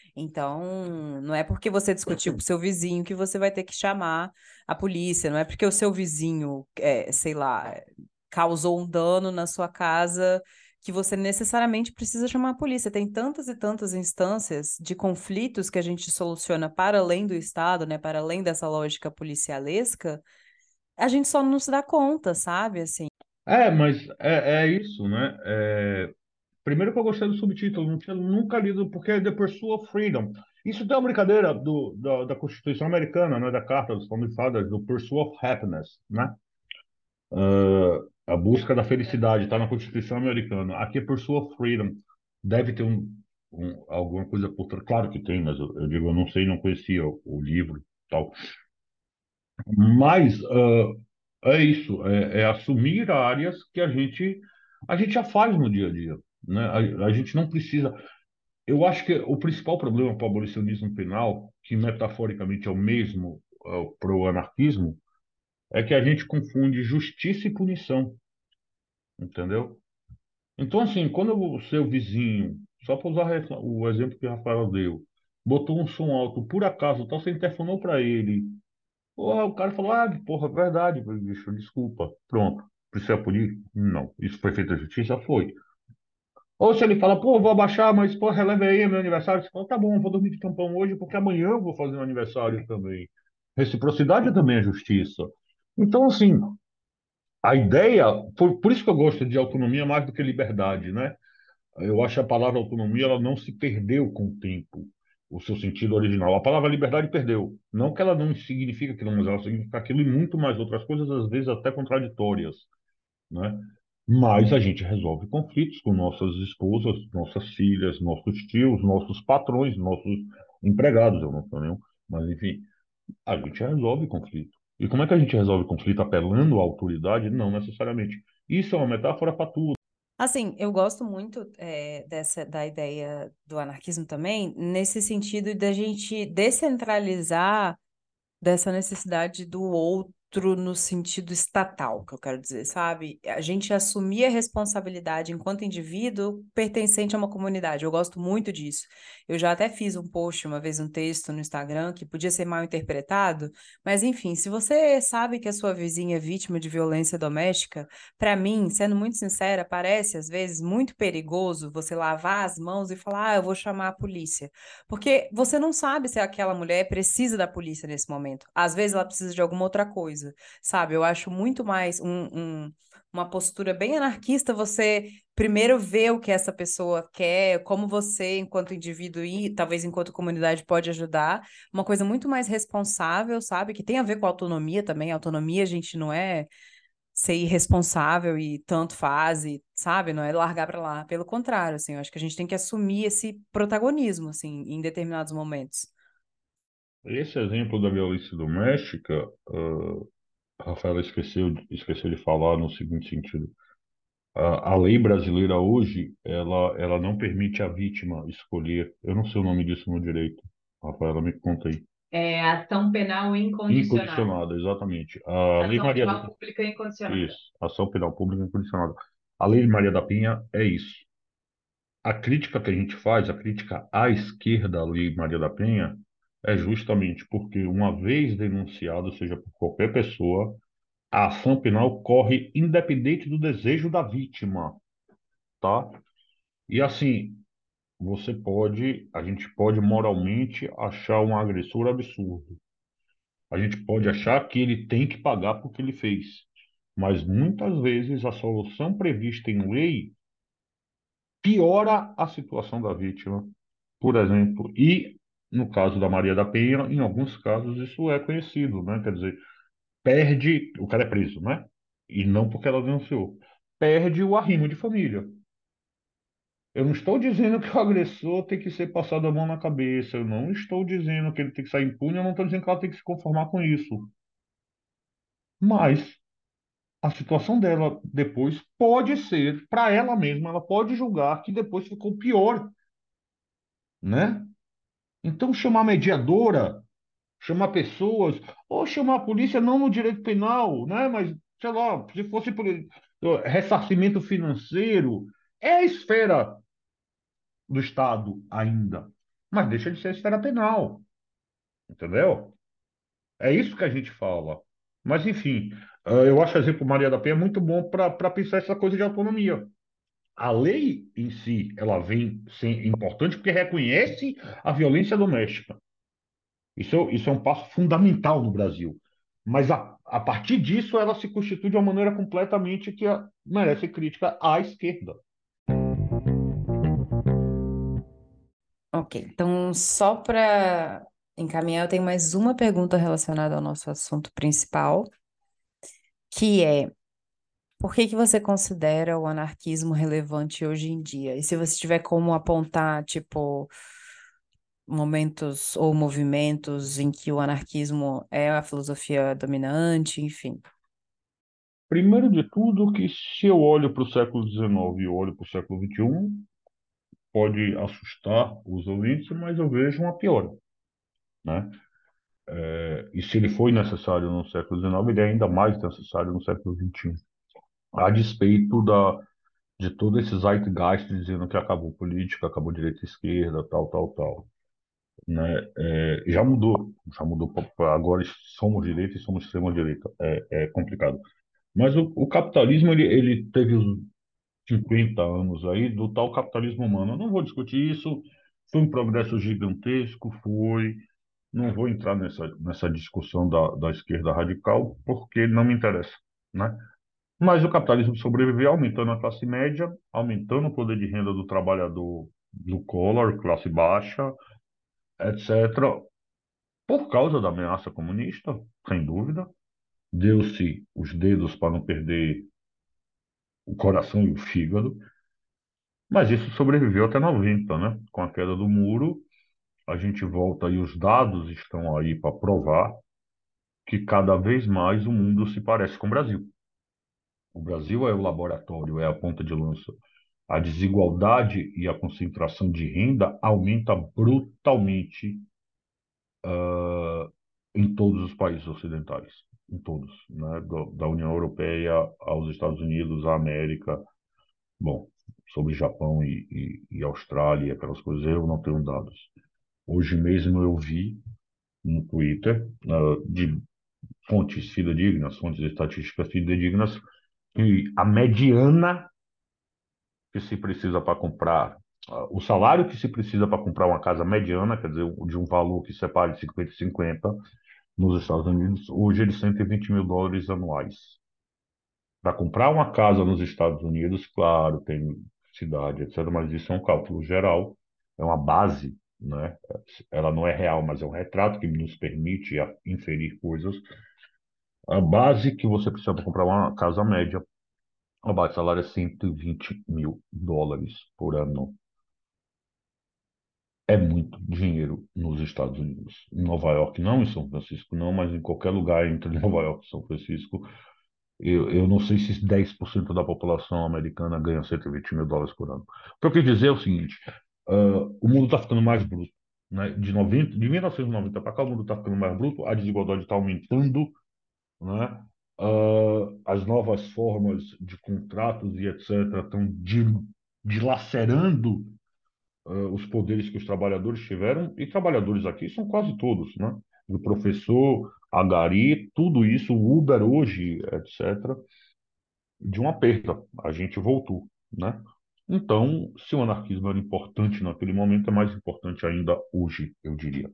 Então, não é porque você discutiu com o seu vizinho que você vai ter que chamar a polícia, não é porque o seu vizinho, é, sei lá, causou um dano na sua casa que você necessariamente precisa chamar a polícia. Tem tantas e tantas instâncias de conflitos que a gente soluciona para além do Estado, né, para além dessa lógica policialesca, a gente só não se dá conta, sabe? Assim. É, mas é, é isso, né? É, primeiro que eu gostei do subtítulo, não tinha nunca lido, porque é The Pursuit of Freedom. Isso tem uma brincadeira do, da, da Constituição Americana, né? Da Carta dos Founding Fathers, do Pursuit of Happiness, né? Ah, a busca da felicidade está na Constituição Americana. Aqui é Pursuit of Freedom. Deve ter um, um- alguma coisa por trás. Claro que tem, mas eu, eu digo, eu não sei, não conhecia o, o livro e tal. Mas ah, é isso, é, é assumir áreas que a gente, a gente já faz no dia a dia, né? A, a gente não precisa. Eu acho que o principal problema para o abolicionismo penal, que metaforicamente é o mesmo para o anarquismo, é que a gente confunde justiça e punição, entendeu? Então, assim, quando o seu vizinho, só para usar essa- o exemplo que o Rafael deu, botou um som alto, por acaso, então você interfonou para ele. Porra, o cara falou, ah, porra, é verdade, bicho, desculpa. Pronto. Precisa punir? Não. Isso foi feito a justiça? Foi. Ou se ele fala, pô, vou abaixar, mas, pô, releve aí é meu aniversário. Você fala, tá bom, vou dormir de tampão hoje, porque amanhã eu vou fazer um aniversário também. Reciprocidade também é justiça. Então, assim, a ideia, por, por isso que eu gosto de autonomia mais do que liberdade, né? Eu acho que a palavra autonomia ela não se perdeu com o tempo, o seu sentido original. A palavra liberdade perdeu. Não que ela não significa aquilo, mas ela significa aquilo e muito mais outras coisas, às vezes até contraditórias, né? Mas a gente resolve conflitos com nossas esposas, nossas filhas, nossos tios, nossos patrões, nossos empregados, eu não sou nenhum, mas enfim, a gente resolve conflito. E como é que a gente resolve conflito? Apelando à autoridade? Não necessariamente. Isso é uma metáfora para tudo. Assim, eu gosto muito é, dessa da ideia do anarquismo também, nesse sentido da gente descentralizar dessa necessidade do outro no sentido estatal, que eu quero dizer, sabe? A gente assumir a responsabilidade enquanto indivíduo pertencente a uma comunidade. Eu gosto muito disso. Eu já até fiz um post uma vez, um texto no Instagram que podia ser mal interpretado, mas enfim, se você sabe que a sua vizinha é vítima de violência doméstica, para mim, sendo muito sincera, parece às vezes muito perigoso você lavar as mãos e falar, ah, eu vou chamar a polícia. Porque você não sabe se aquela mulher precisa da polícia nesse momento. Às vezes ela precisa de alguma outra coisa, sabe? Eu acho muito mais um, um- uma postura bem anarquista você primeiro ver o que essa pessoa quer, como você, enquanto indivíduo e talvez enquanto comunidade, pode ajudar. Uma coisa muito mais responsável, sabe? Que tem a ver com autonomia também. Autonomia, a gente não é ser irresponsável e tanto faz, e, sabe? Não é largar para lá. Pelo contrário, assim, eu acho que a gente tem que assumir esse protagonismo, assim, em determinados momentos. Esse exemplo da violência doméstica, ah, a Rafaela esqueceu, esqueceu de falar no seguinte sentido. A, a lei brasileira hoje, ela, ela não permite à vítima escolher. Eu não sei o nome disso no direito. Rafaela, me conta aí. É ação penal incondicionada. Incondicionada, exatamente. A Lei Ação Maria penal da... pública incondicionada. Isso, ação penal pública incondicionada. A Lei Maria da Penha é isso. A crítica que a gente faz, a crítica à esquerda à Lei Maria da Penha, é justamente porque, uma vez denunciado, seja por qualquer pessoa, a ação penal corre independente do desejo da vítima, tá? E assim, você pode, a gente pode moralmente achar um agressor absurdo. A gente pode achar que ele tem que pagar por que ele fez. Mas muitas vezes a solução prevista em lei piora a situação da vítima, por exemplo. E no caso da Maria da Penha, em alguns casos isso é conhecido, né? Quer dizer, perde, o cara é preso, né? E não porque ela denunciou. Perde o arrimo de família. Eu não estou dizendo que o agressor tem que ser passado a mão na cabeça. Eu não estou dizendo que ele tem que sair impune. Eu não estou dizendo que ela tem que se conformar com isso. Mas a situação dela depois pode ser, para ela mesma, ela pode julgar que depois ficou pior, né? Então, chamar mediadora, chamar pessoas, ou chamar a polícia não no direito penal, né? Mas, sei lá, se fosse por eh, ressarcimento financeiro, é a esfera do Estado ainda, mas deixa de ser a esfera penal, entendeu? É isso que a gente fala. Mas, enfim, ah, eu acho o exemplo Maria da Penha muito bom para pensar essa coisa de autonomia. A lei em si, ela vem ser importante porque reconhece a violência doméstica. Isso, isso é um passo fundamental no Brasil. Mas a, a partir disso, ela se constitui de uma maneira completamente que a- merece crítica à esquerda. Ok, então só para encaminhar, eu tenho mais uma pergunta relacionada ao nosso assunto principal, que é: por que que você considera o anarquismo relevante hoje em dia? E se você tiver como apontar, tipo, momentos ou movimentos em que o anarquismo é a filosofia dominante, enfim. Primeiro de tudo, que se eu olho para o século dezenove e eu olho para o século vinte e um, pode assustar os ouvintes, mas eu vejo uma piora, né? É, e se ele foi necessário no século dezenove, ele é ainda mais necessário no século vinte e um. A despeito da, de todo esse zeitgeist dizendo que acabou política, acabou direita e esquerda, tal, tal, tal, né? É, já mudou, já mudou. pra- Agora somos direita e somos extrema direita. É, é complicado. Mas o, o capitalismo ele, ele teve os cinquenta anos aí do tal capitalismo humano. Eu não vou discutir isso. Foi um progresso gigantesco, foi. Não vou entrar nessa, nessa discussão da, da esquerda radical, porque não me interessa, né? Mas o capitalismo sobreviveu aumentando a classe média, aumentando o poder de renda do trabalhador blue collar, classe baixa, etcétera, por causa da ameaça comunista, sem dúvida. Deu-se os dedos para não perder o coração e o fígado, mas isso sobreviveu até noventa, né? Com a queda do muro, a gente volta e os dados estão aí para provar que cada vez mais o mundo se parece com o Brasil. O Brasil é o laboratório, é a ponta de lança. A desigualdade e a concentração de renda aumenta brutalmente em todos os países ocidentais, em todos, né? Do- Da União Europeia aos Estados Unidos, à América. Bom, sobre Japão e, e, e Austrália, aquelas coisas, eu não tenho dados. Hoje mesmo eu vi no Twitter, ah, de fontes fidedignas, fontes estatísticas fidedignas, que a mediana que se precisa para comprar, ah, o salário que se precisa para comprar uma casa mediana, quer dizer, de um valor que separe cinquenta e cinquenta nos Estados Unidos, hoje é de cento e vinte mil dólares anuais. Para comprar uma casa nos Estados Unidos, claro, tem cidade, etcétera, mas isso é um cálculo geral, é uma base, né? Ela não é real, mas é um retrato que nos permite a- inferir coisas. A base que você precisa para comprar uma casa média, a base de salário é cento e vinte mil dólares por ano. É muito dinheiro nos Estados Unidos. Em Nova York não, em São Francisco não, mas em qualquer lugar entre Nova York e São Francisco, eu, eu não sei se dez por cento da população americana ganha cento e vinte mil dólares por ano. O que eu quis dizer é o seguinte: ah, o mundo está ficando mais bruto. Né? De noventa, de mil novecentos e noventa para cá, o mundo está ficando mais bruto, a desigualdade está aumentando, né? Ah, as novas formas de contratos e etcétera estão dilacerando ah, os poderes que os trabalhadores tiveram, e trabalhadores aqui são quase todos, né? Do professor, a gari, tudo isso, o Uber hoje, etcétera, de uma perda. A gente voltou, né? Então, se o anarquismo era importante naquele momento, é mais importante ainda hoje, eu diria.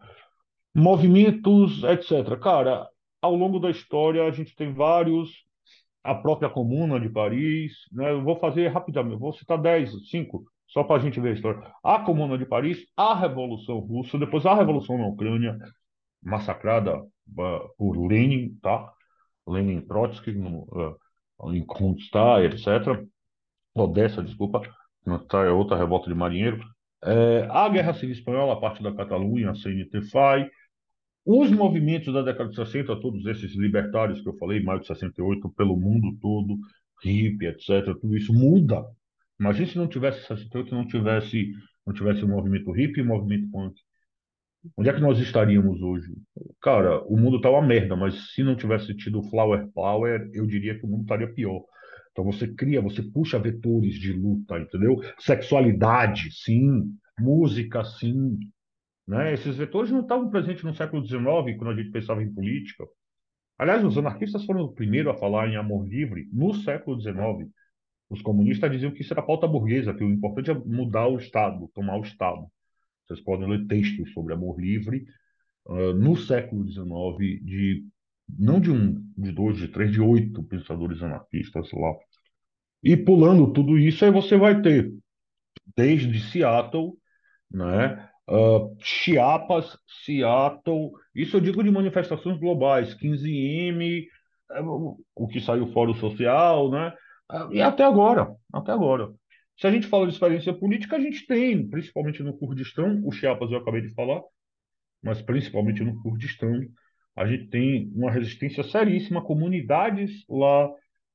Movimentos, etcétera. Cara, ao longo da história, a gente tem vários, a própria Comuna de Paris, né? Eu vou fazer rapidamente, vou citar dez, cinco, só para a gente ver a história. A Comuna de Paris, a Revolução Russa, depois a Revolução na Ucrânia, massacrada ah, por Lenin, tá? Lenin Trotsky, no, ah, em Kronstadt, etcétera. Odessa, desculpa, Kronstadt é outra revolta de marinheiro. É, a Guerra Civil Espanhola, a parte da Catalunha, a C N T F A I, os movimentos da década de sessenta, todos esses libertários que eu falei, maio de sessenta e oito, pelo mundo todo, hippie, etcétera, tudo isso muda. Imagina se não tivesse sessenta e oito, não tivesse, não tivesse o movimento hippie e o movimento punk. Onde é que nós estaríamos hoje? Cara, o mundo tá uma merda, mas se não tivesse tido o Flower Power, eu diria que o mundo estaria pior. Então você cria, você puxa vetores de luta, entendeu? Sexualidade, sim. Música, sim. Né? Esses vetores não estavam presentes no século dezenove, quando a gente pensava em política. Aliás, os anarquistas foram os primeiros a falar em amor livre no século dezenove. Os comunistas diziam que isso era pauta burguesa, que o importante é mudar o Estado, tomar o Estado. Vocês podem ler textos sobre amor livre ah, no século dezenove, de não de um, de dois, de três, de oito pensadores anarquistas lá. E pulando tudo isso, aí você vai ter, desde Seattle, né? Uh, Chiapas, Seattle, isso eu digo de manifestações globais, quinze eme, é, o o que saiu fora o social, né? Ah, e até agora, até agora. Se a gente fala de experiência política, a gente tem, principalmente no Kurdistão, o Chiapas eu acabei de falar, mas principalmente no Kurdistão, a gente tem uma resistência seríssima, comunidades lá,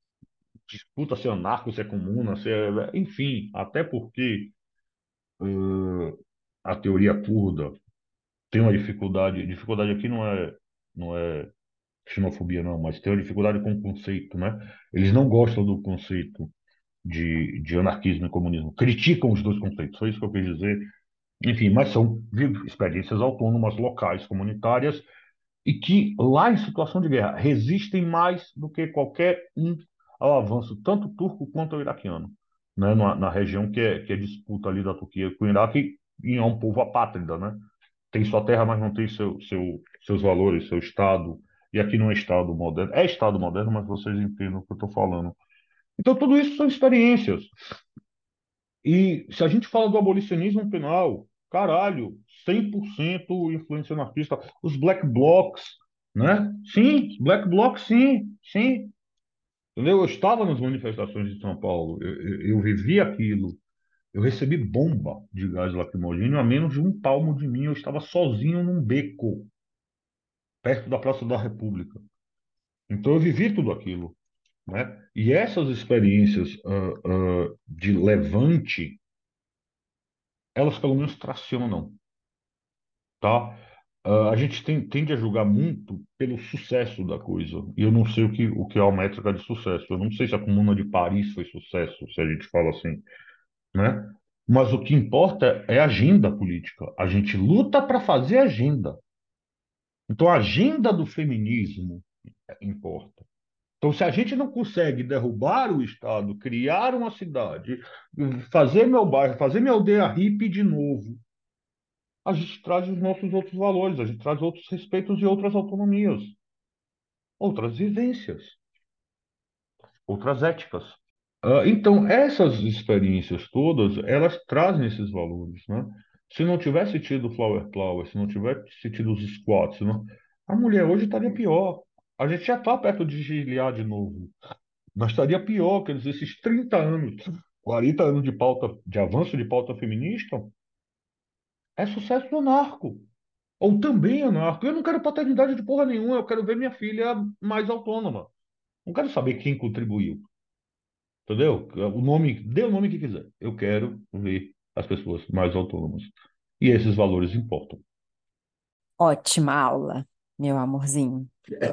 disputa se é anarco, se é comuna, se é, enfim, até porque uh, a teoria curda tem uma dificuldade. Dificuldade aqui não é, não é xenofobia, não, mas tem uma dificuldade com o conceito, né? Eles não gostam do conceito de, de anarquismo e comunismo. Criticam os dois conceitos, foi isso que eu quis dizer. Enfim, mas são vi- experiências autônomas, locais, comunitárias, e que lá em situação de guerra resistem mais do que qualquer um ao avanço, tanto turco quanto iraquiano, né? Na, na região que é, que é disputa ali da Turquia com o Iraque, e é um povo apátrida, né? Tem sua terra, mas não tem seu, seu, seus valores, seu Estado. E aqui não é Estado moderno. É Estado moderno, mas vocês entendem o que eu estou falando. Então, tudo isso são experiências. E se a gente fala do abolicionismo penal, caralho, cem por cento influência anarquista. Os black blocs, né? Sim, os black blocs, sim, sim. Entendeu? Eu estava nas manifestações de São Paulo, eu, eu, eu vivi aquilo. Eu recebi bomba de gás lacrimogêneo a menos de um palmo de mim. Eu estava sozinho num beco, perto da Praça da República. Então eu vivi tudo aquilo, né? E essas experiências ah, ah, de levante, elas pelo menos tracionam, tá? Ah, a gente tem- tende a julgar muito pelo sucesso da coisa. E eu não sei o que, o que é a métrica de sucesso. Eu não sei se a Comuna de Paris foi sucesso, se a gente fala assim, né? Mas o que importa é a agenda política. A gente luta para fazer agenda. Então, a agenda do feminismo importa. Então, se a gente não consegue derrubar o Estado, criar uma cidade, fazer meu bairro, fazer minha aldeia hippie de novo, a gente traz os nossos outros valores, a gente traz outros respeitos e outras autonomias, outras vivências, outras éticas. Ah, então, essas experiências todas, elas trazem esses valores, né? Se não tivesse tido o Flower Power, se não tivesse tido os squats, se não- a mulher hoje estaria pior. A gente já está perto de giliar de novo. Mas estaria pior, quer dizer, esses trinta anos, quarenta anos de pauta, de avanço de pauta feminista, é sucesso anarco. Ou também anarco. Eu não quero paternidade de porra nenhuma, eu quero ver minha filha mais autônoma. Não quero saber quem contribuiu. Entendeu? O nome, dê o nome que quiser. Eu quero ver as pessoas mais autônomas. E esses valores importam. Ótima aula, meu amorzinho.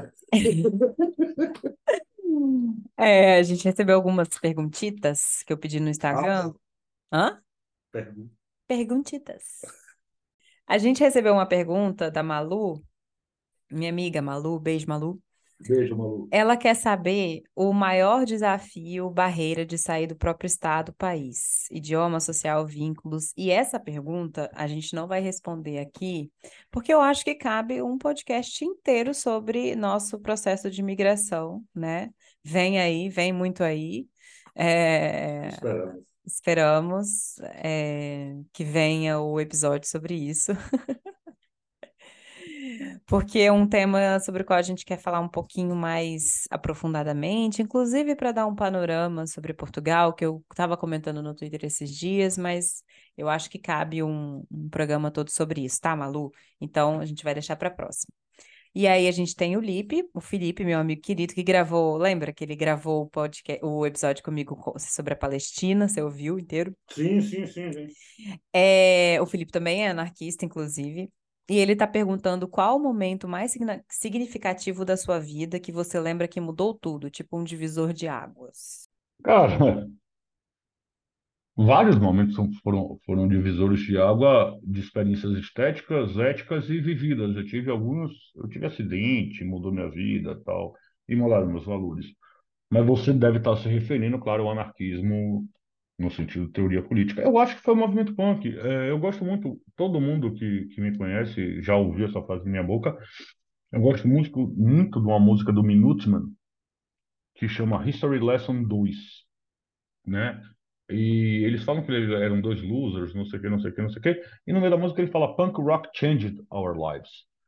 É, a gente recebeu algumas perguntitas que eu pedi no Instagram. Hã? Pergunta. Perguntitas. A gente recebeu uma pergunta da Malu, minha amiga Malu, beijo Malu. Beijo, Malu. Ela quer saber o maior desafio, barreira de sair do próprio estado, país, idioma, social, vínculos. E essa pergunta a gente não vai responder aqui, porque eu acho que cabe um podcast inteiro sobre nosso processo de imigração, né? Vem aí, vem muito aí. É, Esperamos. esperamos, é, que venha o episódio sobre isso. Porque é um tema sobre o qual a gente quer falar um pouquinho mais aprofundadamente, inclusive para dar um panorama sobre Portugal, que eu estava comentando no Twitter esses dias, mas eu acho que cabe um, um programa todo sobre isso, tá, Malu? Então a gente vai deixar para a próxima. E aí a gente tem o Lipe, o Felipe, meu amigo querido, que gravou, lembra que ele gravou o podcast, o episódio comigo co- sobre a Palestina, você ouviu inteiro? Sim, sim, sim, sim. É, o Felipe também é anarquista, inclusive. E ele está perguntando qual o momento mais signa- significativo da sua vida que você lembra que mudou tudo, tipo um divisor de águas. Cara, vários momentos são- foram, foram divisores de água de experiências estéticas, éticas e vividas. Eu tive alguns, eu tive acidente, mudou minha vida, tal, e mudaram meus valores. Mas você deve estar se referindo, claro, ao anarquismo no sentido de teoria política. Eu acho que foi o movimento punk. É, eu gosto muito, todo mundo que, que me conhece já ouviu essa frase na minha boca. Eu gosto muito, muito de uma música do Minutemen que chama History Lesson dois, né? E eles falam que eles eram dois losers, não sei o que, não sei o que, não sei o que. E no meio da música ele fala Punk rock changed our lives.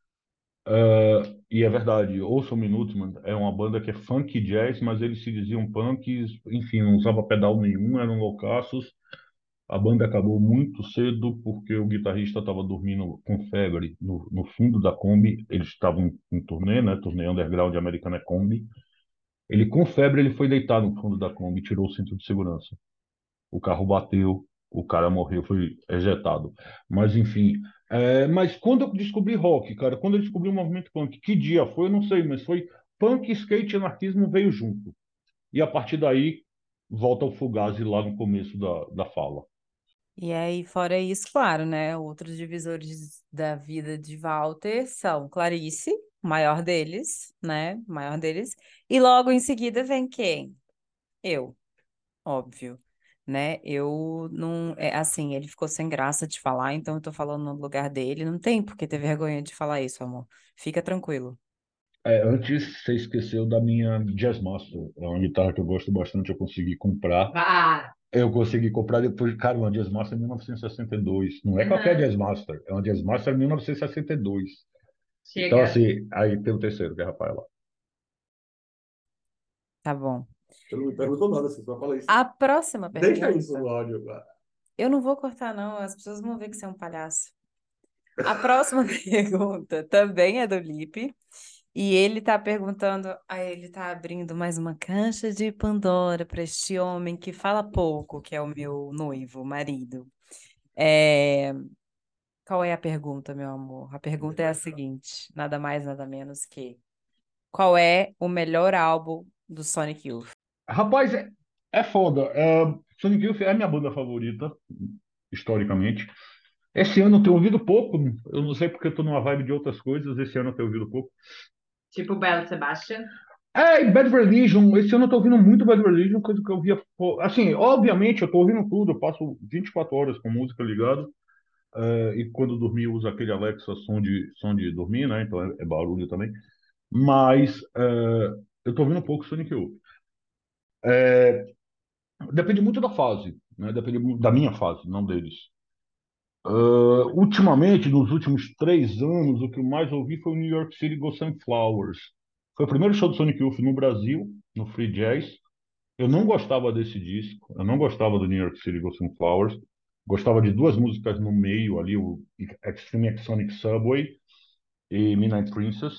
Uh, e é verdade, ouça o Minutemen, é uma banda que é funk e jazz, mas eles se diziam punks, enfim, não usava pedal nenhum, eram loucaços. A banda acabou muito cedo porque o guitarrista estava dormindo com febre no, no fundo da Kombi. Eles estavam em turnê, né? Turnê underground americana é Kombi. Ele com febre, ele foi deitar no fundo da Kombi, e tirou o cinto de segurança. O carro bateu, o cara morreu, foi ejetado. Mas enfim, é, mas quando eu descobri rock, cara, quando eu descobri o movimento punk, que dia foi, eu não sei, mas foi punk, skate e anarquismo veio junto. E a partir daí volta o Fugazi lá no começo da, da fala. E aí, fora isso, claro, né? Outros divisores da vida de Walter são Clarice, o maior deles, né? O maior deles. E logo em seguida vem quem? Eu. Óbvio, né? Eu não, é assim, ele ficou sem graça de falar, então eu tô falando no lugar dele. Não tem por que ter vergonha de falar isso, amor. Fica tranquilo. É, antes você esqueceu da minha Jazz Master. É uma guitarra que eu gosto bastante, eu consegui comprar. Ah, Eu consegui comprar depois, cara, uma Jazz Master mil novecentos e sessenta e dois. Não é qualquer aham, Jazz Master, é uma Jazz Master mil novecentos e sessenta e dois. Então, chega. assim, aí tem o terceiro, que é a Rafaela. Tá bom. Você não me perguntou nada, você só fala isso. A próxima Deixa isso pergunta. no áudio. Eu não vou cortar, não. As pessoas vão ver que você é um palhaço. A próxima pergunta também é do Lipe. E ele tá perguntando. Aí ele tá abrindo mais uma caixa de Pandora para este homem que fala pouco, que é o meu noivo, marido. É, Qual é a pergunta, meu amor? A pergunta é a seguinte: nada mais, nada menos que qual é o melhor álbum do Sonic Youth? Rapaz, é, é foda. É, Sonic Youth é a minha banda favorita, historicamente. Esse ano eu tenho ouvido pouco, eu não sei porque eu tô numa vibe de outras coisas, esse ano eu tenho ouvido pouco. Tipo Belo Sebastian. É, e Bad Religion, esse ano eu tô ouvindo muito Bad Religion, coisa que eu via. pô, Assim, obviamente eu tô ouvindo tudo, eu passo vinte e quatro horas com música ligada, é, e quando dormir eu uso aquele Alexa som de, som de dormir, né? Então é, é barulho também. Mas é, eu tô ouvindo pouco Sonic Youth. É, depende muito da fase, né? Depende muito da minha fase, não deles. Ah, ultimamente, nos últimos três anos, o que eu mais ouvi foi o New York City Ghost and Flowers. Foi o primeiro show do Sonic Youth no Brasil, no Free Jazz. Eu não gostava desse disco, eu não gostava do New York City Ghost and Flowers. Gostava de duas músicas no meio ali, o Extreme X Sonic Subway e Midnight Princess.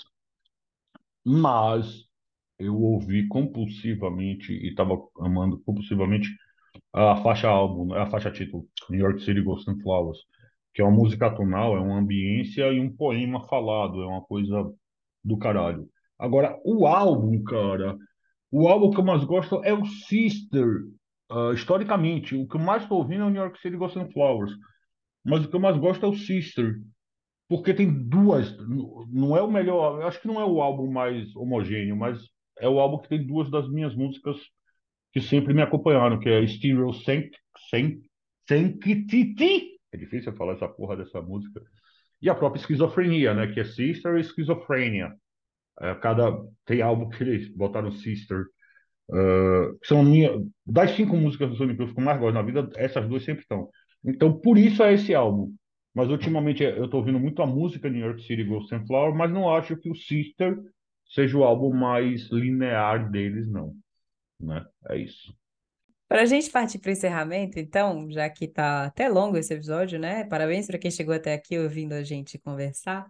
Mas eu ouvi compulsivamente e estava amando compulsivamente a faixa álbum, a faixa título, New York City Ghost and Flowers, que é uma música tonal, é uma ambiência e um poema falado, é uma coisa do caralho. Agora, o álbum, cara, o álbum que eu mais gosto é o Sister. Ah, historicamente, o que eu mais estou ouvindo é o New York City Ghost and Flowers, mas o que eu mais gosto é o Sister, porque tem duas, n- não é o melhor, eu acho que não é o álbum mais homogêneo, mas é o álbum que tem duas das minhas músicas que sempre me acompanharam, que é Stereo Sanct, Sanct, Sanctity. É difícil eu falar essa porra dessa música. E a própria Esquizofrenia, né? Que é Sister e Esquizofrenia. É, cada tem álbum que eles botaram Sister. Uh, são minha, das cinco músicas do Sonic Youth que eu mais gosto na vida, essas duas sempre estão. Então, por isso é esse álbum. Mas ultimamente eu estou ouvindo muito a música New York City Ghost and Flower, mas não acho que o Sister seja o álbum mais linear deles, não. Né? É isso. Para a gente partir para o encerramento, então, já que tá até longo esse episódio, né? Parabéns para quem chegou até aqui ouvindo a gente conversar.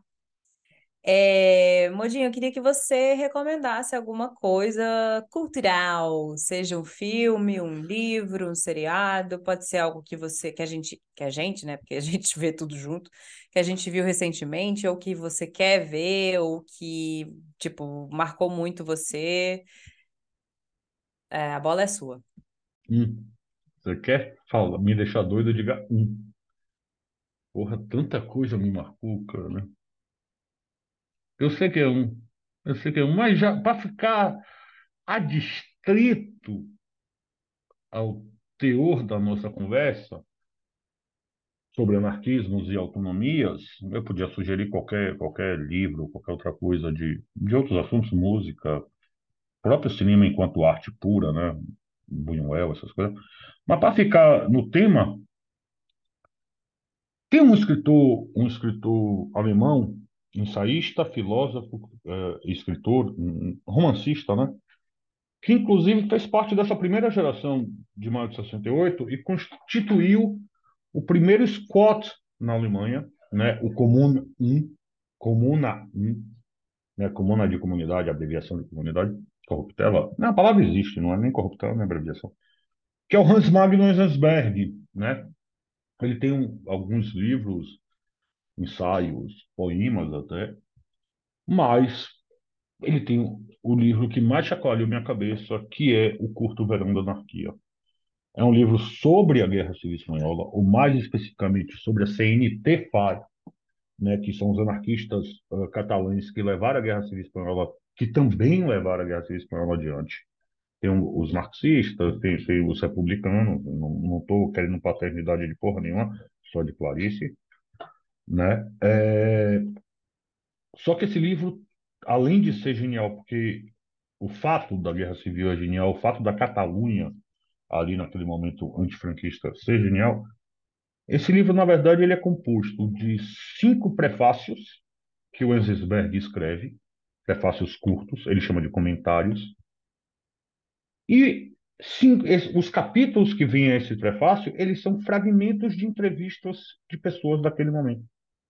É, Modinho, eu queria que você recomendasse alguma coisa cultural, seja um filme, um livro, um seriado, pode ser algo que você, que a gente, que a gente, né? Porque a gente vê tudo junto, que a gente viu recentemente, ou que você quer ver, ou que, tipo, marcou muito você. É, a bola é sua. Hum. Você quer? Fala, me deixar doido, diga um. Porra, tanta coisa me marcou, cara, né? Eu sei que é um. Eu sei que é um, mas já para ficar adstrito ao teor da nossa conversa sobre anarquismos e autonomias, eu podia sugerir qualquer, qualquer livro, qualquer outra coisa de, de outros assuntos, música, próprio cinema enquanto arte pura, né? Buñuel, essas coisas. Mas para ficar no tema, tem um escritor, um escritor alemão, ensaísta, filósofo, eh, escritor, um romancista, né? Que inclusive fez parte dessa primeira geração de maio de sessenta e oito e constituiu o primeiro squat na Alemanha, né? O Comuna um, Comuna um, né? Comuna de comunidade, abreviação de comunidade, corruptela. Não, a palavra existe, não é nem corruptela, nem abreviação. Que é o Hans Magnus Enzensberg, né? Ele tem um, alguns livros, ensaios, poemas até, mas ele tem o livro que mais chacoalhou minha cabeça, que é O Curto Verão da Anarquia. É um livro sobre a Guerra Civil Espanhola, ou mais especificamente sobre a C N T F A R, né, que são os anarquistas uh, catalães que levaram a Guerra Civil Espanhola, que também levaram a Guerra Civil Espanhola adiante. Tem um, os marxistas, tem, tem os republicanos, não estou querendo paternidade de porra nenhuma, só de Clarice, né? É, só que esse livro além de ser genial, porque o fato da Guerra Civil é genial, o fato da Catalunha, ali naquele momento antifranquista, ser genial, esse livro, na verdade, ele é composto de cinco prefácios que o Enzensberg escreve, prefácios curtos, ele chama de comentários, e cinco, es- os capítulos que vêm a esse prefácio, eles são fragmentos de entrevistas de pessoas daquele momento.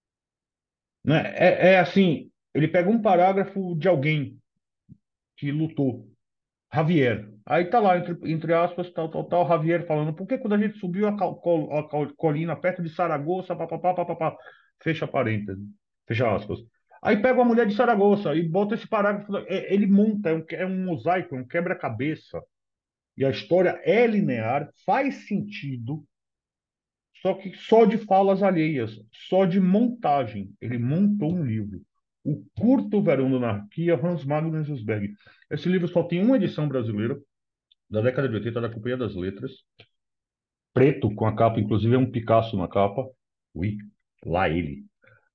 Né? É, é assim, ele pega um parágrafo de alguém que lutou, Javier. Aí tá lá, entre, entre aspas, tal, tal, tal, Javier falando, por que quando a gente subiu a, cal- col- a cal- colina perto de Saragoça, papapá, papapá, fecha parênteses, fecha aspas. Aí pega uma mulher de Saragoça e bota esse parágrafo, é- ele monta, é um, é um mosaico, é um quebra-cabeça, e a história é linear, faz sentido, só que só de falas alheias, só de montagem. Ele montou um livro. O Curto Verão da Anarquia, Hans Magnus Enzensberg. Esse livro só tem uma edição brasileira, da década de oitenta, da Companhia das Letras, preto com a capa, inclusive é um Picasso na capa. Ui, lá ele.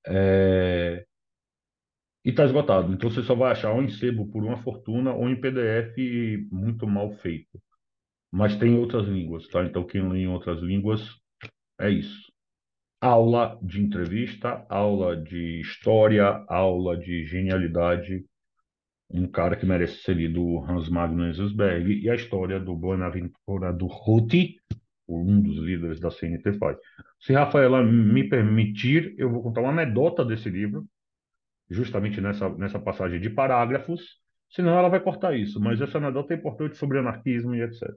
É, E está esgotado. Então você só vai achar ou em sebo por uma fortuna ou em P D F muito mal feito. Mas tem outras línguas, tá? Então quem lê em outras línguas é isso. Aula de entrevista, aula de história, aula de genialidade. Um cara que merece ser lido, o Hans Magnus Enzensberg, e a história do Bonaventura do Ruti, um dos líderes da C N T faz. Se Rafaela me permitir, eu vou contar uma anedota desse livro, justamente nessa, nessa passagem de parágrafos, senão ela vai cortar isso, mas essa anedota é importante sobre anarquismo e etcétera.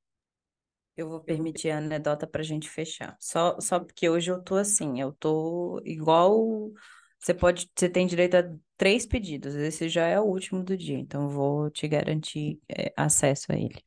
Eu vou permitir a anedota para a gente fechar. Só, só porque hoje eu tô assim, eu tô igual. Você pode, você tem direito a três pedidos. Esse já é o último do dia, então eu vou te garantir é, acesso a ele.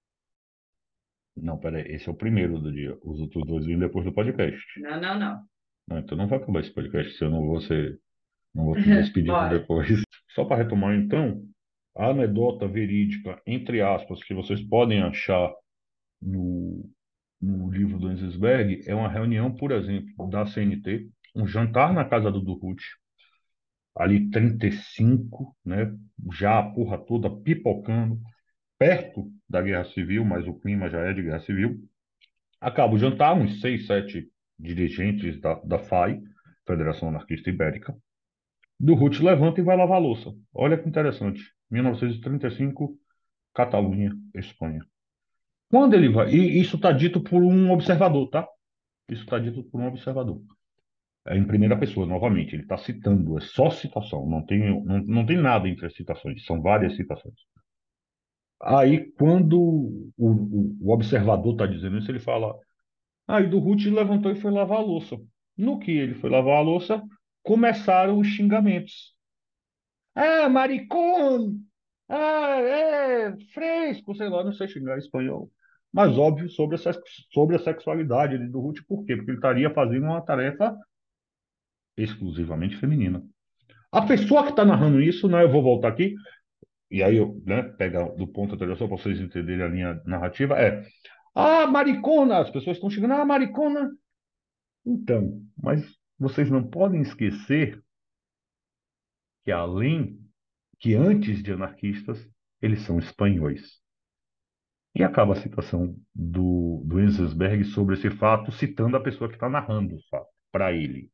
Não, peraí, esse é o primeiro do dia. Os outros dois vêm depois do podcast. Não, não, não. Não, então não vai acabar esse podcast se eu não vou ser, não vou ter despedido Bora. depois. Só para retomar, então, a anedota verídica, entre aspas, que vocês podem achar no, no livro do Enzensberg, é uma reunião, por exemplo, da C N T, um jantar na casa do Durruti, ali trinta e cinco, né? Já a porra toda pipocando, perto da Guerra Civil, mas o clima já é de Guerra Civil. Acaba o jantar, uns seis, sete dirigentes da, da F A I, Federação Anarquista Ibérica. Durruti levanta e vai lavar a louça. Olha que interessante. mil novecentos e trinta e cinco, Catalunha, Espanha. Quando ele vai. E isso está dito por um observador, tá? Isso está dito por um observador. É em primeira pessoa, novamente. Ele está citando, é só citação. Não tem, não, não tem nada entre as citações. São várias citações. Aí, quando o, o, o observador está dizendo isso, ele fala. Aí Durruti levantou e foi lavar a louça. No que ele foi lavar a louça, começaram os xingamentos. Ah, maricón! Ah, é, fresco, sei lá, não sei xingar em espanhol. Mas óbvio sobre a, sex- sobre a sexualidade de Durruti, por quê? Porque ele estaria fazendo uma tarefa exclusivamente feminina. A pessoa que está narrando isso, né, eu vou voltar aqui, e aí eu, né, pegar do ponto anterior só para vocês entenderem a linha narrativa, é, ah, maricona, as pessoas estão chegando, ah, maricona. Então, mas vocês não podem esquecer que além, que antes de anarquistas, eles são espanhóis. E acaba a citação do, do Enzensberg sobre esse fato, citando a pessoa que está narrando o fato, para ele.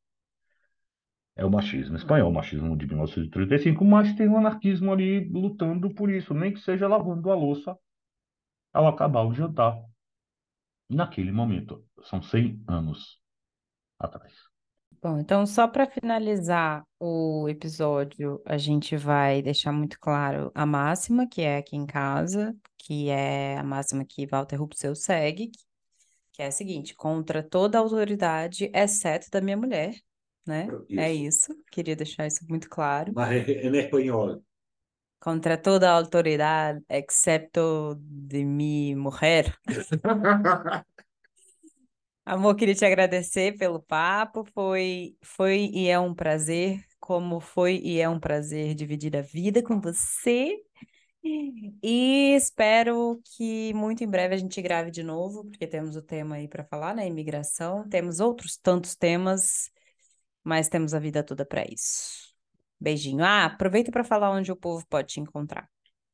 É o machismo espanhol, o machismo de mil novecentos e trinta e cinco, mas tem um anarquismo ali lutando por isso, nem que seja lavando a louça ao acabar o jantar. Naquele momento, são cem anos atrás. Bom, então só para finalizar o episódio, a gente vai deixar muito claro a máxima que é aqui em casa, que é a máxima que Walter Rupsel segue, que é a seguinte: contra toda autoridade, exceto da minha mulher, né? É Isso. isso, queria deixar isso muito claro. Mas é em espanhol. Contra toda autoridade, excepto de mi mujer. Amor, queria te agradecer pelo papo. Foi, foi e é um prazer, como foi e é um prazer dividir a vida com você. E espero que muito em breve a gente grave de novo, porque temos o tema aí para falar, né? Imigração. Temos outros tantos temas, mas temos a vida toda para isso. Beijinho. Ah, aproveita para falar onde o povo pode te encontrar.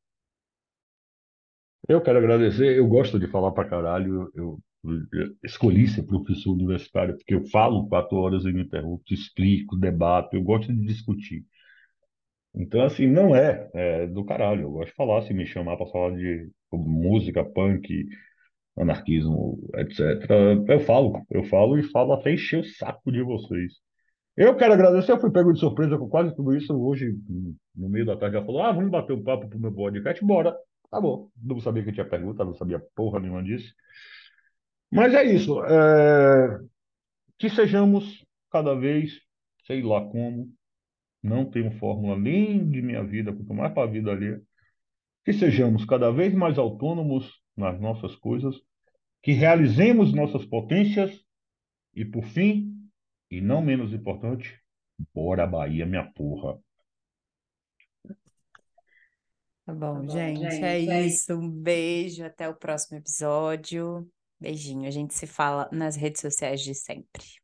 Eu quero agradecer, eu gosto de falar pra caralho, eu, eu escolhi ser professor universitário porque eu falo quatro horas ininterrupto, explico, debato, eu gosto de discutir. Então, assim, não é, é do caralho, eu gosto de falar, se me chamar pra falar de música, punk, anarquismo, etcétera, eu falo, eu falo e falo até encher o saco de vocês. Eu quero agradecer, eu fui pego de surpresa com quase tudo isso hoje, no meio da tarde, ela falou, ah, vamos bater um papo pro meu podcast, bora. Tá bom, não sabia que tinha pergunta, não sabia porra nenhuma disso. Mas é isso, é, que sejamos cada vez, sei lá como, não tenho fórmula nem de minha vida, quanto mais para a vida ali, que sejamos cada vez mais autônomos nas nossas coisas, que realizemos nossas potências e, por fim, e não menos importante, bora Bahia, minha porra. Tá Tá bom, bom, gente, é gente. É isso. isso. Um beijo, até o próximo episódio. Beijinho, a gente se fala nas redes sociais de sempre.